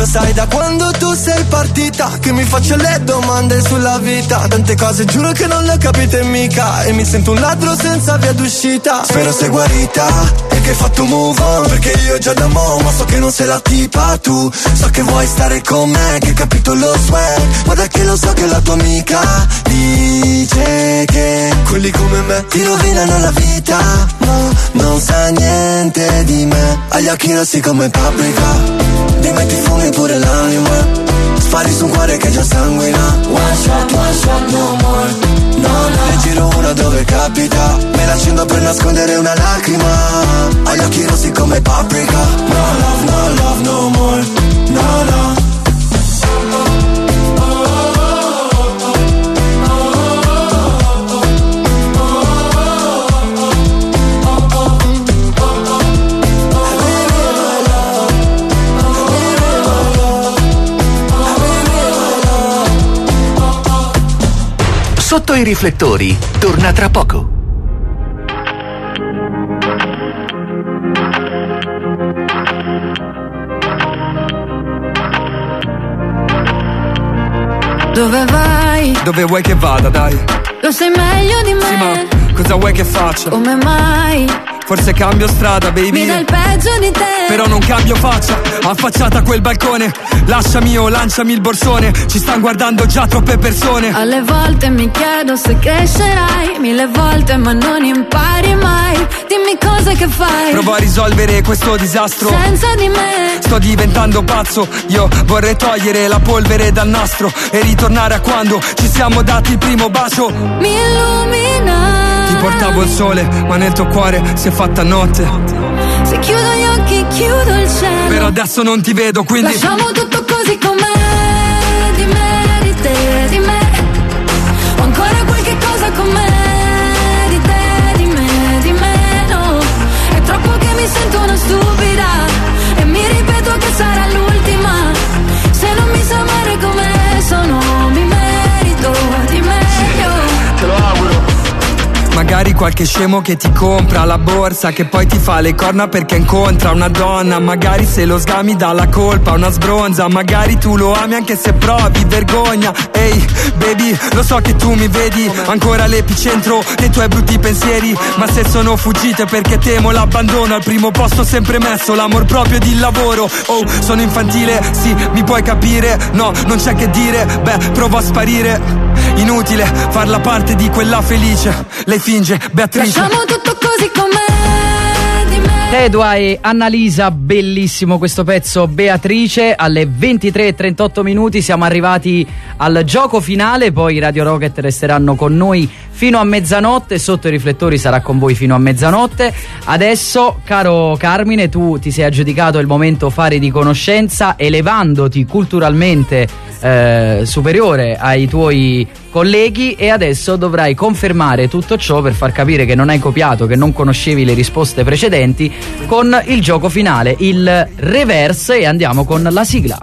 Lo sai da quando tu sei partita, che mi faccio le domande sulla vita. Tante cose giuro che non le ho capite mica, e mi sento un ladro senza via d'uscita. Spero sei guarita e che hai fatto move on, perché io già da mo', ma so che non sei la tipa tu. So che vuoi stare con me, che hai capito lo swag, ma da che lo so che la tua amica dice che quelli come me ti rovinano la vita. No, non sa niente di me, agli occhi rossi come paprika, ti metti fumi pure l'anima, spari su un cuore che già sanguina. One shot, no more, no, no. Ne giro una dove capita, me l'accendo per nascondere una lacrima, agli occhi rossi come paprika. No love, no more, no, no. Sotto i riflettori torna tra poco. Dove vai? Dove vuoi che vada, dai? Lo sai meglio di me. Sì, ma cosa vuoi che faccia? Come mai? Forse cambio strada, baby. Mi dà il peggio di te. Però non cambio faccia, affacciata a quel balcone. Lasciami o lanciami il borsone, ci stanno guardando già troppe persone. Alle volte mi chiedo se crescerai, 1000 volte ma non impari mai. Dimmi cosa che fai. Provo a risolvere questo disastro senza di me. Sto diventando pazzo, io vorrei togliere la polvere dal nastro e ritornare a quando ci siamo dati il primo bacio. Mi illumina. Ti portavo il sole, ma nel tuo cuore si è fatta notte. Se chiudo gli occhi chiudo il cielo. Però adesso non ti vedo, quindi lasciamo tutto così com'è. Di me, di te, di me. Ho ancora qualche cosa con me. Di te, di me, no. È troppo che mi sento una stupida e mi ripeto che sarà l'ultima. Se non mi sa amare come sono, mi merito di meglio. te lo auguro. Magari qualche scemo che ti compra la borsa, che poi ti fa le corna perché incontra una donna. Magari se lo sgami dà la colpa a una sbronza. Magari tu lo ami anche se provi vergogna. Ehi baby, lo so che tu mi vedi ancora l'epicentro dei tuoi brutti pensieri. Ma se sono fuggite perché temo l'abbandono, al primo posto ho sempre messo l'amor proprio ed il lavoro. Oh, sono infantile, sì, mi puoi capire. No, non c'è che dire, beh, provo a sparire. Inutile farla parte di quella felice. Lei finge, Beatrice. Lasciamo tutto così com'è di me. Tedua e Annalisa, bellissimo questo pezzo. Beatrice, alle 23:38 minuti siamo arrivati al gioco finale. Poi i Radio Rocket resteranno con noi fino a mezzanotte. Sotto i riflettori sarà con voi fino a mezzanotte. Adesso, caro Carmine, tu ti sei aggiudicato il momento fare di conoscenza, elevandoti culturalmente superiore ai tuoi colleghi, e adesso dovrai confermare tutto ciò per far capire che non hai copiato, che non conoscevi le risposte precedenti, con il gioco finale, il reverse, e andiamo con la sigla.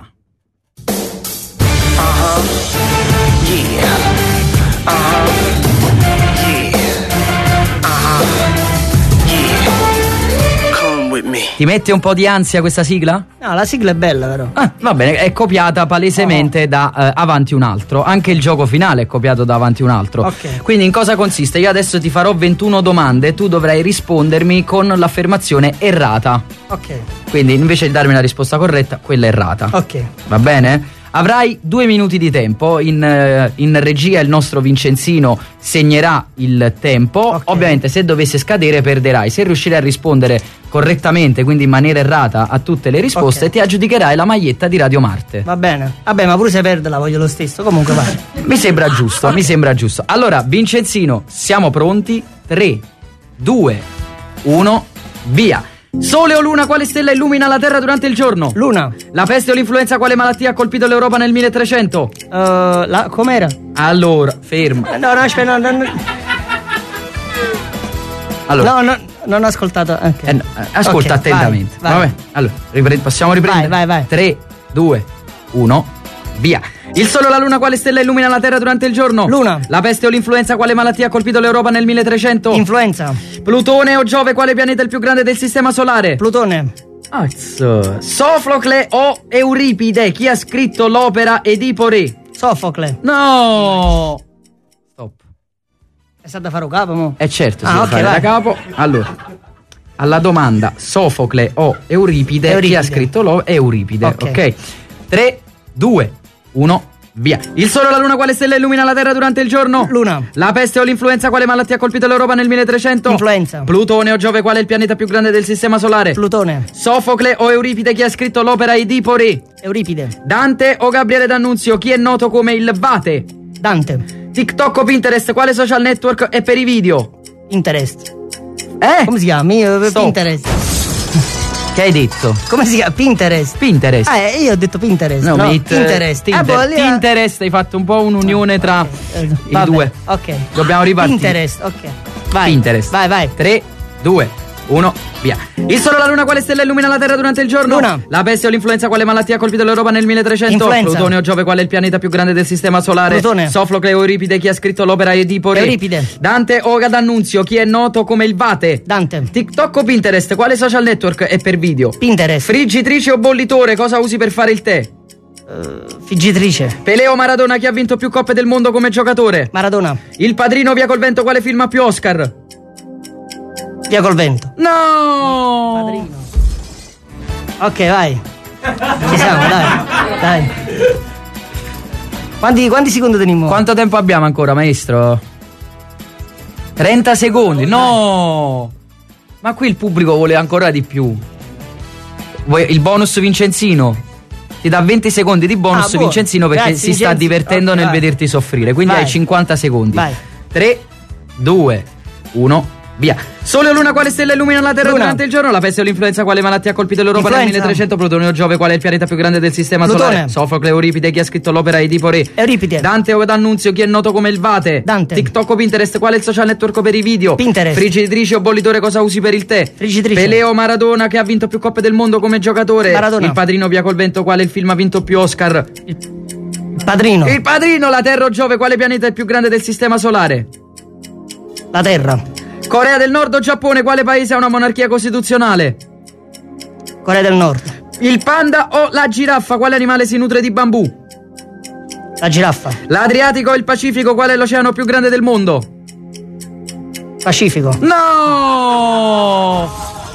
Ti mette un po' di ansia questa sigla? No, la sigla è bella però. Va bene, è copiata palesemente da Avanti un altro. Anche il gioco finale è copiato da Avanti un altro. Ok. Quindi in cosa consiste? Io adesso ti farò 21 domande e tu dovrai rispondermi con l'affermazione errata. Ok. Quindi invece di darmi la risposta corretta, quella errata. Ok. Va bene? Avrai 2 minuti di tempo. In regia il nostro Vincenzino segnerà il tempo. Okay. Ovviamente se dovesse scadere perderai. Se riuscirai a rispondere correttamente, quindi in maniera errata, a tutte le risposte, ti aggiudicherai la maglietta di Radio Marte. Va bene. Vabbè, ma pure se perde la voglio lo stesso. Comunque vai. Mi sembra giusto, mi sembra giusto. Allora, Vincenzino, siamo pronti? 3, 2, 1, via. Sole o luna, quale stella illumina la Terra durante il giorno? Luna. La peste o l'influenza, quale malattia ha colpito l'Europa nel 1300? Com'era? Allora, ferma. No, aspetta, no. Allora. No, non ho ascoltato. Okay. Ascolta okay, attentamente. Vai. Vabbè, allora, possiamo riprendere? Vai. 3, 2, 1, via. Il Sole o la Luna, quale stella illumina la Terra durante il giorno? Luna. La peste o l'influenza, quale malattia ha colpito l'Europa nel 1300? Influenza. Plutone o Giove, quale pianeta è il più grande del sistema solare? Plutone. Sofocle o Euripide? Chi ha scritto l'opera Edipo Re? Sofocle. No. Stop. È stato da fare un capo, mo? Certo, si deve fare da capo. Allora, alla domanda Sofocle o Euripide, chi ha scritto l'opera? Euripide. Ok. 3, 2, 1. Via. Il sole o la luna quale stella illumina la terra durante il giorno? Luna. La peste o l'influenza quale malattia ha colpito l'Europa nel 1300? Influenza. Plutone o Giove qual è il pianeta più grande del sistema solare? Plutone. Sofocle o Euripide, chi ha scritto l'opera Edipo Re? Euripide. Dante o Gabriele D'Annunzio, chi è noto come il Vate? Dante. TikTok o Pinterest, quale social network è per i video? Pinterest. Come si chiama? Pinterest. Che hai detto? Come si chiama? Pinterest. Pinterest. Io ho detto Pinterest. No, Pinterest. Pinterest, hai fatto un po' un'unione tra i due. Ok. Dobbiamo ripartire. Pinterest, ok. Vai. Pinterest. Vai. 3, 2, 1, via. Il sole o la luna quale stella illumina la terra durante il giorno? Luna. La peste o l'influenza quale malattia ha colpito l'Europa nel 1300? Influenza. Plutone o Giove qual è il pianeta più grande del sistema solare? Plutone. Sofocle o Euripide, chi ha scritto l'opera Edipo Re? Euripide. Dante o D'Annunzio, chi è noto come il Vate? Dante. TikTok o Pinterest, quale social network è per video? Pinterest. Friggitrice o bollitore, cosa usi per fare il tè? Friggitrice. Pelé o Maradona, chi ha vinto più coppe del mondo come giocatore? Maradona. Il Padrino, Via col vento, quale film ha più Oscar? Via col vento. No! Padrino. Ok, vai. Ci siamo, dai. Quanti secondi teniamo? Quanto tempo abbiamo ancora, maestro? 30 secondi. No! Ma qui il pubblico vuole ancora di più. Il bonus Vincenzino ti dà 20 secondi di bonus Vincenzino perché Grazie, si sta divertendo nel vai. vederti soffrire. Quindi Vai. hai 50 secondi. Vai. 3, 2, 1. Via. Sole o luna quale stella illumina la terra Luna. durante il giorno? La peste o l'influenza quale malattia ha colpito l'Europa nel Influenza. 1300? Plutone o Giove qual è il pianeta più grande del sistema Plutone. solare? Sofocle o Euripide, chi ha scritto l'opera Edipo Re? Euripide. Dante o D'Annunzio, chi è noto come il Vate? Dante. TikTok o Pinterest, qual è il social network per i video? Pinterest. Friggitrice o bollitore, cosa usi per il tè? Friggitrice. Pelé o Maradona, che ha vinto più coppe del mondo come giocatore? Maradona. Il Padrino, Via col vento, quale il film ha vinto più Oscar? Padrino. Il Padrino. La Terra o Giove, quale pianeta è il più grande del sistema solare? La terra. Corea del Nord o Giappone, quale paese ha una monarchia costituzionale? Corea del Nord. Il panda o la giraffa, quale animale si nutre di bambù? La giraffa. L'Adriatico o il Pacifico, qual è l'oceano più grande del mondo? Pacifico. No!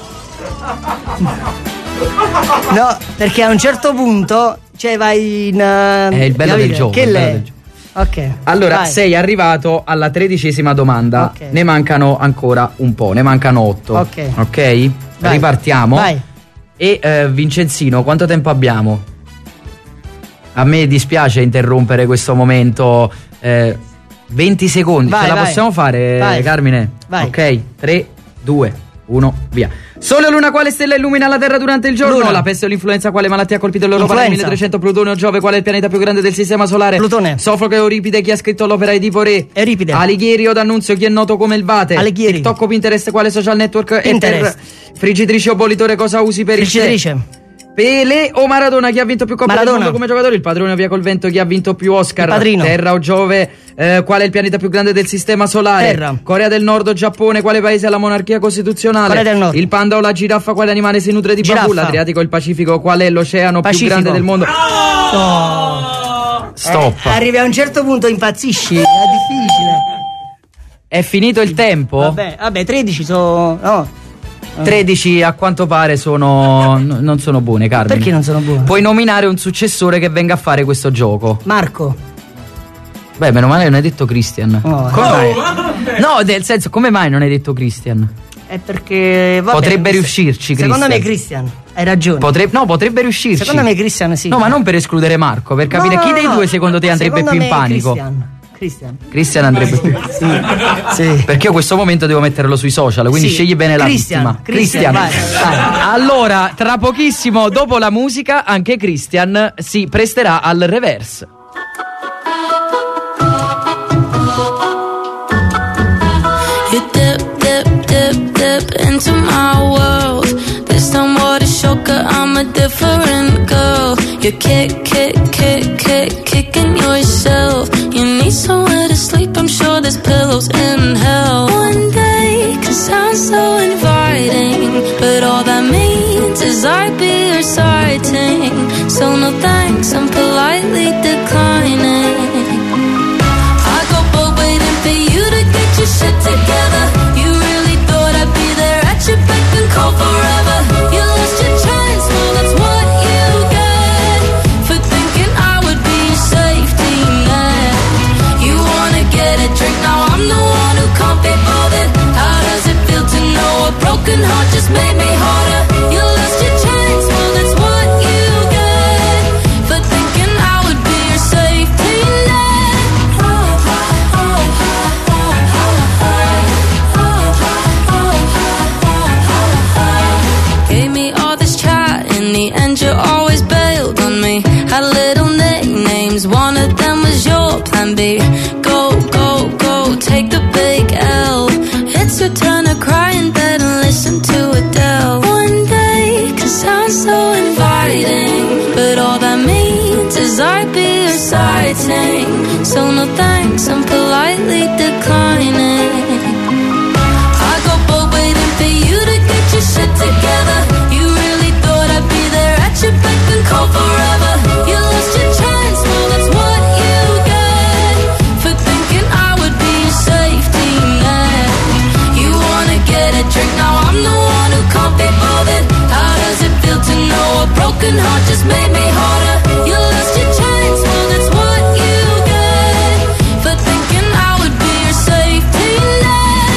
No, perché a un certo punto vai in È il bello del gioco. Che il bello lei? del gioco. Ok. Allora, vai. sei arrivato alla 13ª domanda. Ok. Ne mancano ancora un po', ne mancano 8. Ok. Ok? Vai. Ripartiamo. Vai. E Vincenzino, quanto tempo abbiamo? A me dispiace interrompere questo momento. 20 secondi. Vai, Ce la vai. possiamo fare, Vai. Carmine? Vai. Ok, 3, 2, 1, via. Sole o luna, quale stella illumina la terra durante il giorno? Luna. La peste o l'influenza, quale malattia ha colpito l'Europa nel Influenza. 1300? Plutone o Giove, qual è il pianeta più grande del sistema solare? Plutone. Sofocle o Euripide, chi ha scritto l'opera Edipo Re? Euripide. Alighieri o D'Annunzio, chi è noto come il Vate? Alighieri. TikTok o Pinterest, quale social network Pinterest. è per friggitrice o bollitore, cosa usi per il tè? Friggitrice. Pelé o Maradona, chi ha vinto più coppe del Maradona. mondo come giocatore? Il Padrone, Via col vento, chi ha vinto più Oscar? Il Padrino. Terra o Giove, qual è il pianeta più grande del sistema solare? Terra. Corea del Nord o Giappone, quale paese ha la monarchia costituzionale? Corea del Nord. Il panda o la giraffa, quale animale si nutre di bambù? Giraffa. L'Adriatico o il Pacifico, qual è l'oceano più Pacifico. grande del mondo? Stop. Arrivi a un certo punto impazzisci, è difficile. È finito il tempo? Vabbè, 13 sono. No. 13 a quanto pare non sono buone, Carmine. Perché non sono buone? Puoi nominare un successore che venga a fare questo gioco. Marco. Beh, meno male non hai detto Christian. Oh, Come mai? No, nel senso, come mai non hai detto Christian? È perché. Vabbè, Potrebbe riuscirci, Secondo Christian. me Christian. Hai ragione. Potrebbe riuscirci. Secondo me Christian sì. No, ma non per escludere Marco, per capire chi dei due secondo te andrebbe Secondo più in me panico. Christian. Christian andrebbe più. Sì. Perché io questo momento devo metterlo sui social, quindi Sì. scegli bene la Christian, vittima. Christian, vai. Allora, tra pochissimo, dopo la musica, anche Christian si presterà al reverse. You dip into my world. This time what a shocker, I'm a different girl. You kicking yourself. You need somewhere to sleep, I'm sure there's pillows in hell. One day can sound so inviting, but all that means is I plan B. Go, go, go, take the big L. It's your turn to cry in bed and listen to Adele. One day can sound so inviting, but all that means is I'd be exciting. So no thanks, I'm politely declining. I go bold waiting for you to get your shit together. You really thought I'd be there at your beck and call forever. You lost your chance, well that's what you get for thinking I would be your safety net. You wanna get a drink, now I'm the one who can't be bothered. How does it feel to know a broken heart just made me harder? You lost your chance, well that's what you get for thinking I would be your safety net.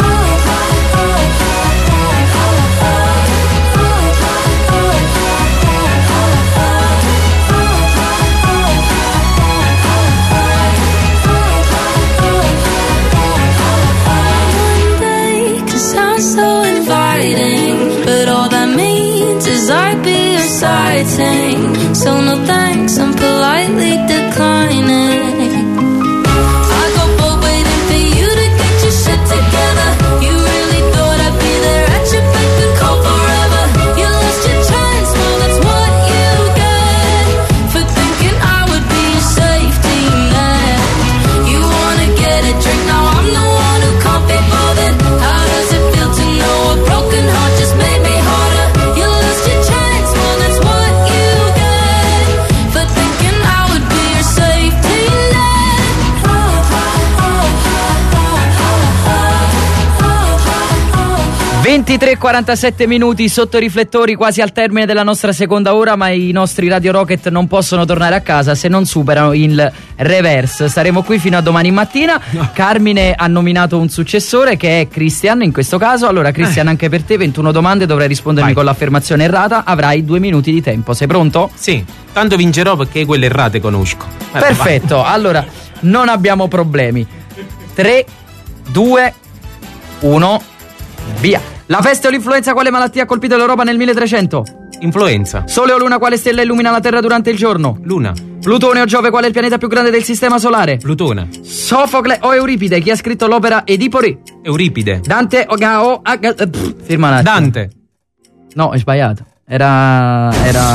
'Cause sounds so inviting, but all that means is I'd be exciting. So no thanks, I'm politely declining. I go bold waiting for you to get your shit together. You really thought I'd be there at your beck and call forever. You lost your chance, well that's what you get for thinking I would be your safety net. You wanna get a drink, now I'm the one who can't be bothered. How does it feel to know a broken heart just made me harder? You lost your chance, well that's what you get for thinking I would be your safety net. 23:47 minuti sotto i riflettori, quasi al termine della nostra seconda ora, ma i nostri Radio Rocket non possono tornare a casa se non superano il reverse. Staremo qui fino a domani mattina. Carmine ha nominato un successore che è Christian in questo caso. Allora Christian, anche per te 21 domande, dovrai rispondermi con l'affermazione errata. Avrai 2 minuti di tempo, sei pronto? Sì, tanto vincerò perché quelle errate conosco. Perfetto, allora non abbiamo problemi. 3, 2, 1, via. La peste o l'influenza, quale malattia ha colpito l'Europa nel 1300? Influenza. Sole o luna, quale stella illumina la Terra durante il giorno? Luna. Plutone o Giove, qual è il pianeta più grande del sistema solare? Plutone. Sofocle o Euripide, chi ha scritto l'opera Edipo Re? Euripide. Dante o Gao? Firma un attimo. Dante. No, è sbagliato. Era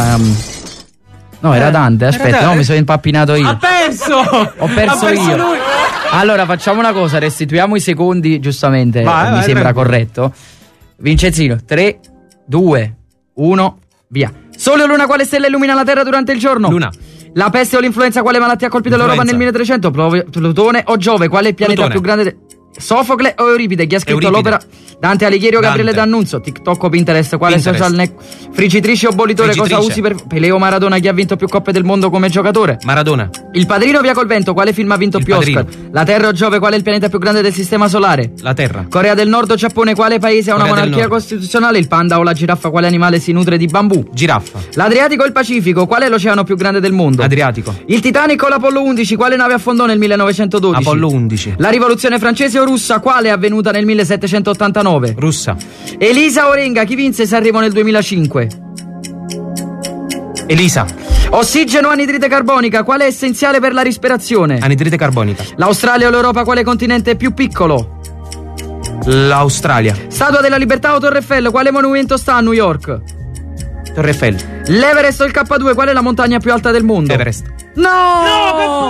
Dante, aspetta, Dante. no, mi sono impappinato io. Ha perso! Ho perso io. Lui. Allora facciamo una cosa, restituiamo i secondi, giustamente, mi sembra corretto. Vincenzino, 3, 2, 1, via. Sole o luna, quale stella illumina la Terra durante il giorno? Luna. La peste o l'influenza, quale malattia ha colpito l'Europa nel 1300? Plutone o Giove, qual è il pianeta Plutone. più grande Sofocle o Euripide, chi ha scritto Euripide. l'opera Dante Alighieri o Gabriele Dante. D'Annunzio? TikTok o Pinterest, quale Pinterest. social friggitrice o bollitore, cosa Friggitrice. usi per Peleo Maradona, chi ha vinto più coppe del mondo come giocatore? Maradona. Il Padrino, Via col vento, quale film ha vinto Il più Padrino. Oscar? La Terra o Giove, qual è il pianeta più grande del sistema solare? La Terra. Corea del Nord o Giappone, quale paese ha una Corea del monarchia Nord. costituzionale? Il panda o la giraffa, quale animale si nutre di bambù? Giraffa. L'Adriatico o il Pacifico, qual è l'oceano più grande del mondo? Adriatico. Il Titanic o l'Apollo 11, quale nave affondò nel 1912? Apollo 11. La rivoluzione francese o russa, quale è avvenuta nel 1789? Russa. Elisa o Renga, chi vinse Sanremo nel 2005? Elisa. Ossigeno o anidride carbonica, quale è essenziale per la respirazione? Anidride carbonica. L'Australia o l'Europa, quale continente è più piccolo? L'Australia. Statua della Libertà o Torre Eiffel, quale monumento sta a New York? Torre Eiffel. L'Everest o il K2, qual è la montagna più alta del mondo? Everest. No!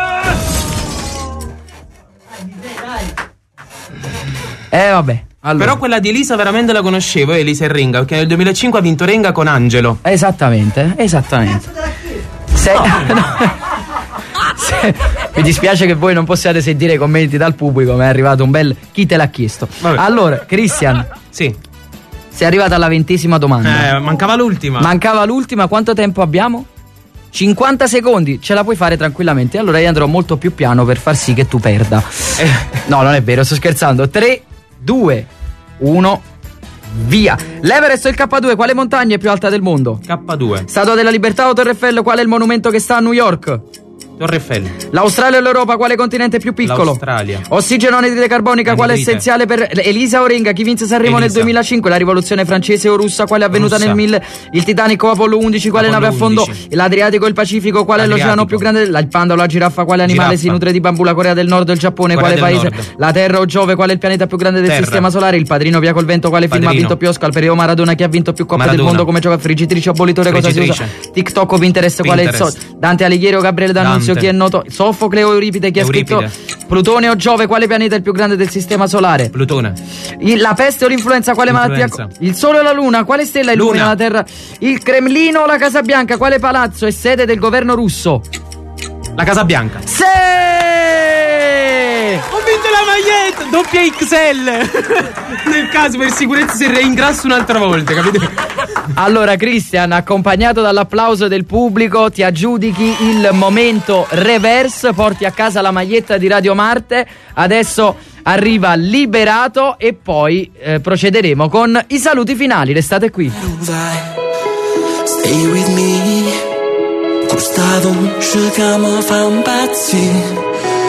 Vabbè. Allora. Però quella di Elisa veramente la conoscevo, Elisa e Renga, perché nel 2005 ha vinto Renga con Angelo. Esattamente. Mi dispiace che voi non possiate sentire i commenti dal pubblico, ma è arrivato un bel chi te l'ha chiesto. Vabbè. Allora, Christian. Sì. Sei arrivato alla 20ª domanda. Mancava l'ultima. Mancava l'ultima, quanto tempo abbiamo? 50 secondi, ce la puoi fare tranquillamente. Allora io andrò molto più piano per far sì che tu perda. No, non è vero, sto scherzando. 3, 2, 1, via. L'Everest o il K2, quale montagna è più alta del mondo? K2. Statua della Libertà o Torre Eiffel, qual è il monumento che sta a New York? Torre Eiffel. L'Australia o l'Europa, quale continente è più piccolo? L'Australia. Ossigeno o anidride carbonica, quale è Anidride. essenziale per Elisa Orenga? Chi vinse Sanremo nel Elisa. 2005? La rivoluzione francese o russa, quale è avvenuta Russa. nel 1000? Il Titanic o Apollo 11, quale Apollo nave affondò? 11. L'Adriatico o il Pacifico, quale è l'oceano Adriatico. più grande? Il panda o la giraffa, quale animale Giraffa. si nutre di bambù? La Corea del Nord o il Giappone, Corea quale del paese? Nord. La Terra o Giove, qual è il pianeta più grande del Terra. sistema solare? Il Padrino, Via col vento, quale film ha Padrino. vinto più Oscar? Per Maradona, chi ha vinto più coppe del Maradona. mondo? Come gioca? Friggitrice o bollitore, cosa si usa? Friggitrice. TikTok o Pinterest, qual è il Pinterest. Dante Alighieri o Gabriele D'Annunzio, Dante. chi è noto? Sofocle o Euripide, chi ha Euripide. scritto? Plutone o Giove, quale pianeta è il più grande del sistema solare? Plutone. La peste o l'influenza, quale malattia? L'influenza. Il sole o la luna, quale stella illumina Luna. la Terra? Il Cremlino o la Casa Bianca, quale palazzo è sede del governo russo? La Casa Bianca. Sì! Ho vinto la maglietta doppia XL. Nel caso, per sicurezza, se reingrasso un'altra volta, capito? Allora, Christian, accompagnato dall'applauso del pubblico, ti aggiudichi il momento reverse, porti a casa la maglietta di Radio Marte. Adesso arriva Liberato e poi procederemo con i saluti finali. Restate qui. Stay with me. Questa voce che mi fa impazzire.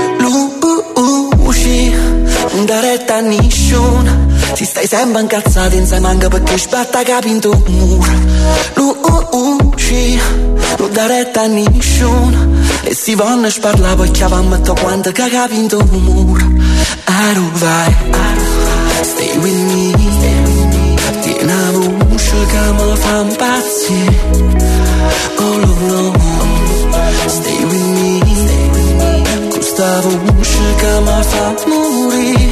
Luci, non dare retta a nessuno. Si stai sempre incazzati insieme anche perché sbatta capo in tuo muro. Luci, non dare retta a nessuno. E si vanno a sparlare poi che avevamo detto quanto che capi in tuo muro. Aro vai, stay with me. Tieni una voce che mi fa impazzire. Oh no, stay with me. Questa voce che mi fa morire.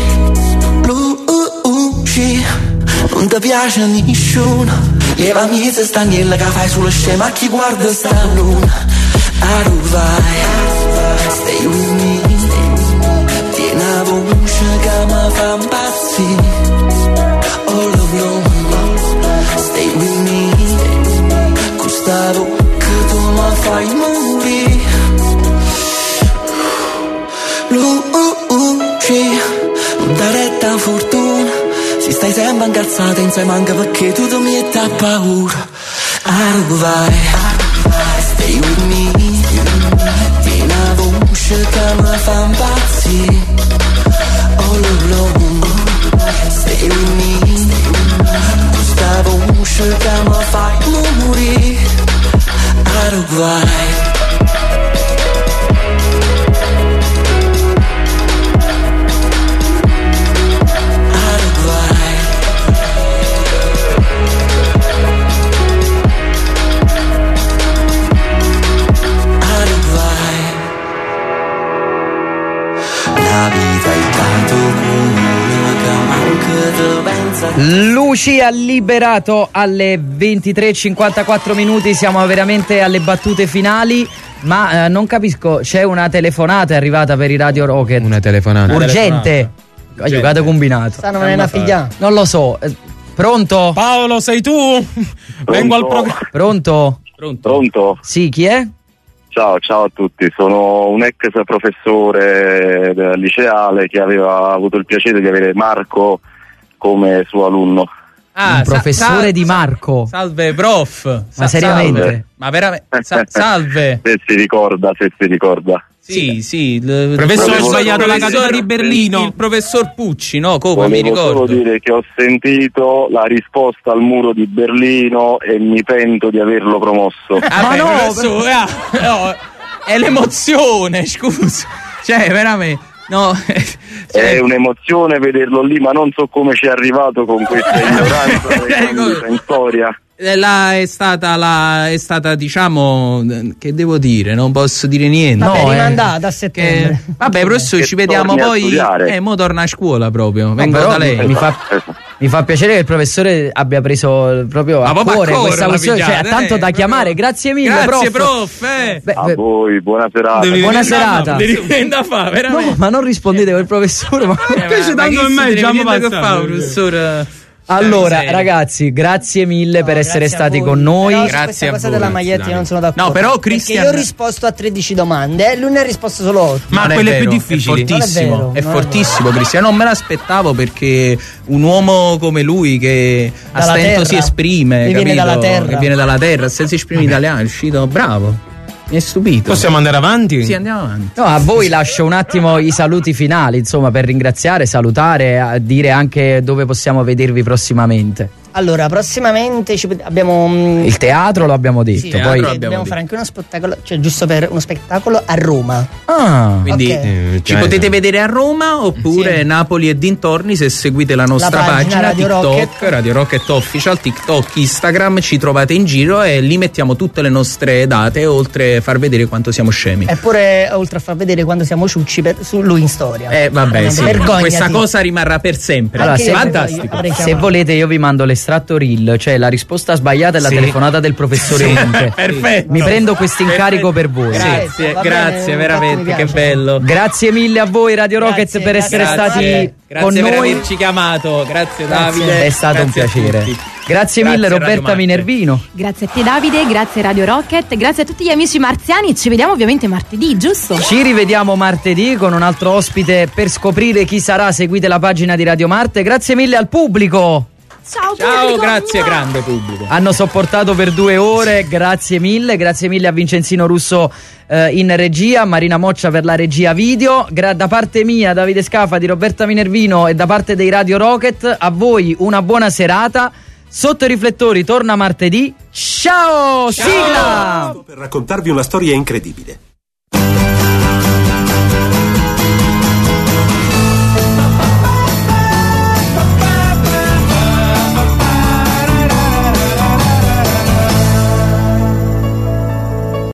Luci, non ti piace nessuno. Leva miezza stagnella che fai sulla scema a chi guarda sta luna. Aro vai, stay with me. Tieni una voce che mi fa impazzire. Oh no, stay with me. Questa voce che tu mi fai morire. Luci, non dare retta a fortuna. Si stai sempre incazzata insieme anche perché tu mi metti a paura. Aro vai, stay with me. Tieni una voce che mi fa impazzire. Oh no, stay with me. Questa voce che mi fa morire. Aro vai. Luci ha liberato alle 23:54 minuti. Siamo veramente alle battute finali. Ma non capisco, c'è una telefonata è arrivata per i Radio Rocket. Una telefonata. Urgente. Ha giocato combinato. Stanno venendo a figlia. Non lo so. Pronto? Paolo, sei tu? Vengo al programma. Pronto? Pronto? Sì, chi è? Ciao a tutti, sono un ex professore liceale che aveva avuto il piacere di avere Marco come suo alunno. Un professore di Marco. Salve, prof. Ma seriamente? Salve. Ma veramente? Salve. Se si ricorda. Sì. Il professore ha sbagliato la casella di Berlino. Il professor Pucci, no? Come mi Volevo ricordo? solo dire che ho sentito la risposta al muro di Berlino e mi pento di averlo promosso. Ma no, professore, no, è l'emozione, scusa. Cioè, veramente. No, È un'emozione vederlo lì, ma non so come ci è arrivato con questa ignoranza in storia. È stata, diciamo, che devo dire? Non posso dire niente. Vabbè, rimandata a settembre. Vabbè, professore, Che ci vediamo torni a poi. studiare. Mo torna a scuola proprio. Vengo Però da lei. mi fa piacere che il professore abbia preso proprio a proprio a cuore cuore questa la questione, cioè ha pigliata, tanto da chiamare. Grazie mille, Grazie, prof. prof. A voi, buona serata. Buona serata. Da fa, veramente. No, ma non rispondete col professore. Ma Invece tanto in me già mi passato. professore. allora, miseria. ragazzi, grazie mille per essere Grazie a stati voi. con noi. Però su Grazie questa a cosa voi, della maglietta io non sono d'accordo. No, però Perché Christian- io ho risposto a 13 domande, lui ne ha risposto solo 8. Ma Non è quelle vero, più difficili. È fortissimo, Non è vero, è non è fortissimo, Cristiano. Non me l'aspettavo perché un uomo come lui che a Dalla stento terra. si esprime, Che viene capito? dalla terra. Che viene dalla terra, se si esprime in italiano, è uscito bravo. Mi è stupito. Possiamo andare avanti? Sì, andiamo avanti. No, a voi lascio un attimo i saluti finali, insomma, per ringraziare, salutare, dire anche dove possiamo vedervi prossimamente. Allora, prossimamente abbiamo Il teatro lo abbiamo detto, sì, poi dobbiamo fare anche uno spettacolo, cioè giusto per uno spettacolo a Roma. Quindi Ok. ci potete vedere a Roma oppure Napoli e dintorni se seguite la nostra La pagina Radio TikTok, Rocket. Radio Rocket Official, TikTok, Instagram, ci trovate in giro e lì mettiamo tutte le nostre date, oltre a far vedere quanto siamo scemi. Eppure, oltre a far vedere quando siamo ciucci su lui in storia. Vabbè, sì. Vergognati. Questa cosa rimarrà per sempre. Allora, Fantastico. se volete io vi mando l'estratto reel, cioè la risposta sbagliata è la Sì. telefonata del professore Sì. Conte. Perfetto. Mi prendo questo incarico per voi. Grazie, Va grazie, bene, veramente, mi che piace. bello. Grazie mille a voi Radio Rocket per essere stati Grazie con per noi. averci chiamato. Grazie Davide. È stato un Grazie a piacere. tutti. Grazie mille Grazie, Roberta Radio Marte. Minervino. Grazie a te Davide, grazie Radio Rocket, grazie a tutti gli amici marziani. Ci vediamo ovviamente martedì, giusto? Ci rivediamo martedì con un altro ospite per scoprire chi sarà. Seguite la pagina di Radio Marte. Grazie mille al pubblico. Ciao, Ciao, pubblico. grazie, grande pubblico. Hanno sopportato per 2 ore, grazie mille a Vincenzino Russo in regia, a Marina Moccia per la regia video, da parte mia, Davide Scafa, di Roberta Minervino e da parte dei Radio Rocket, a voi una buona serata. Sotto i riflettori torna martedì. Ciao! Sigla! Per raccontarvi una storia incredibile.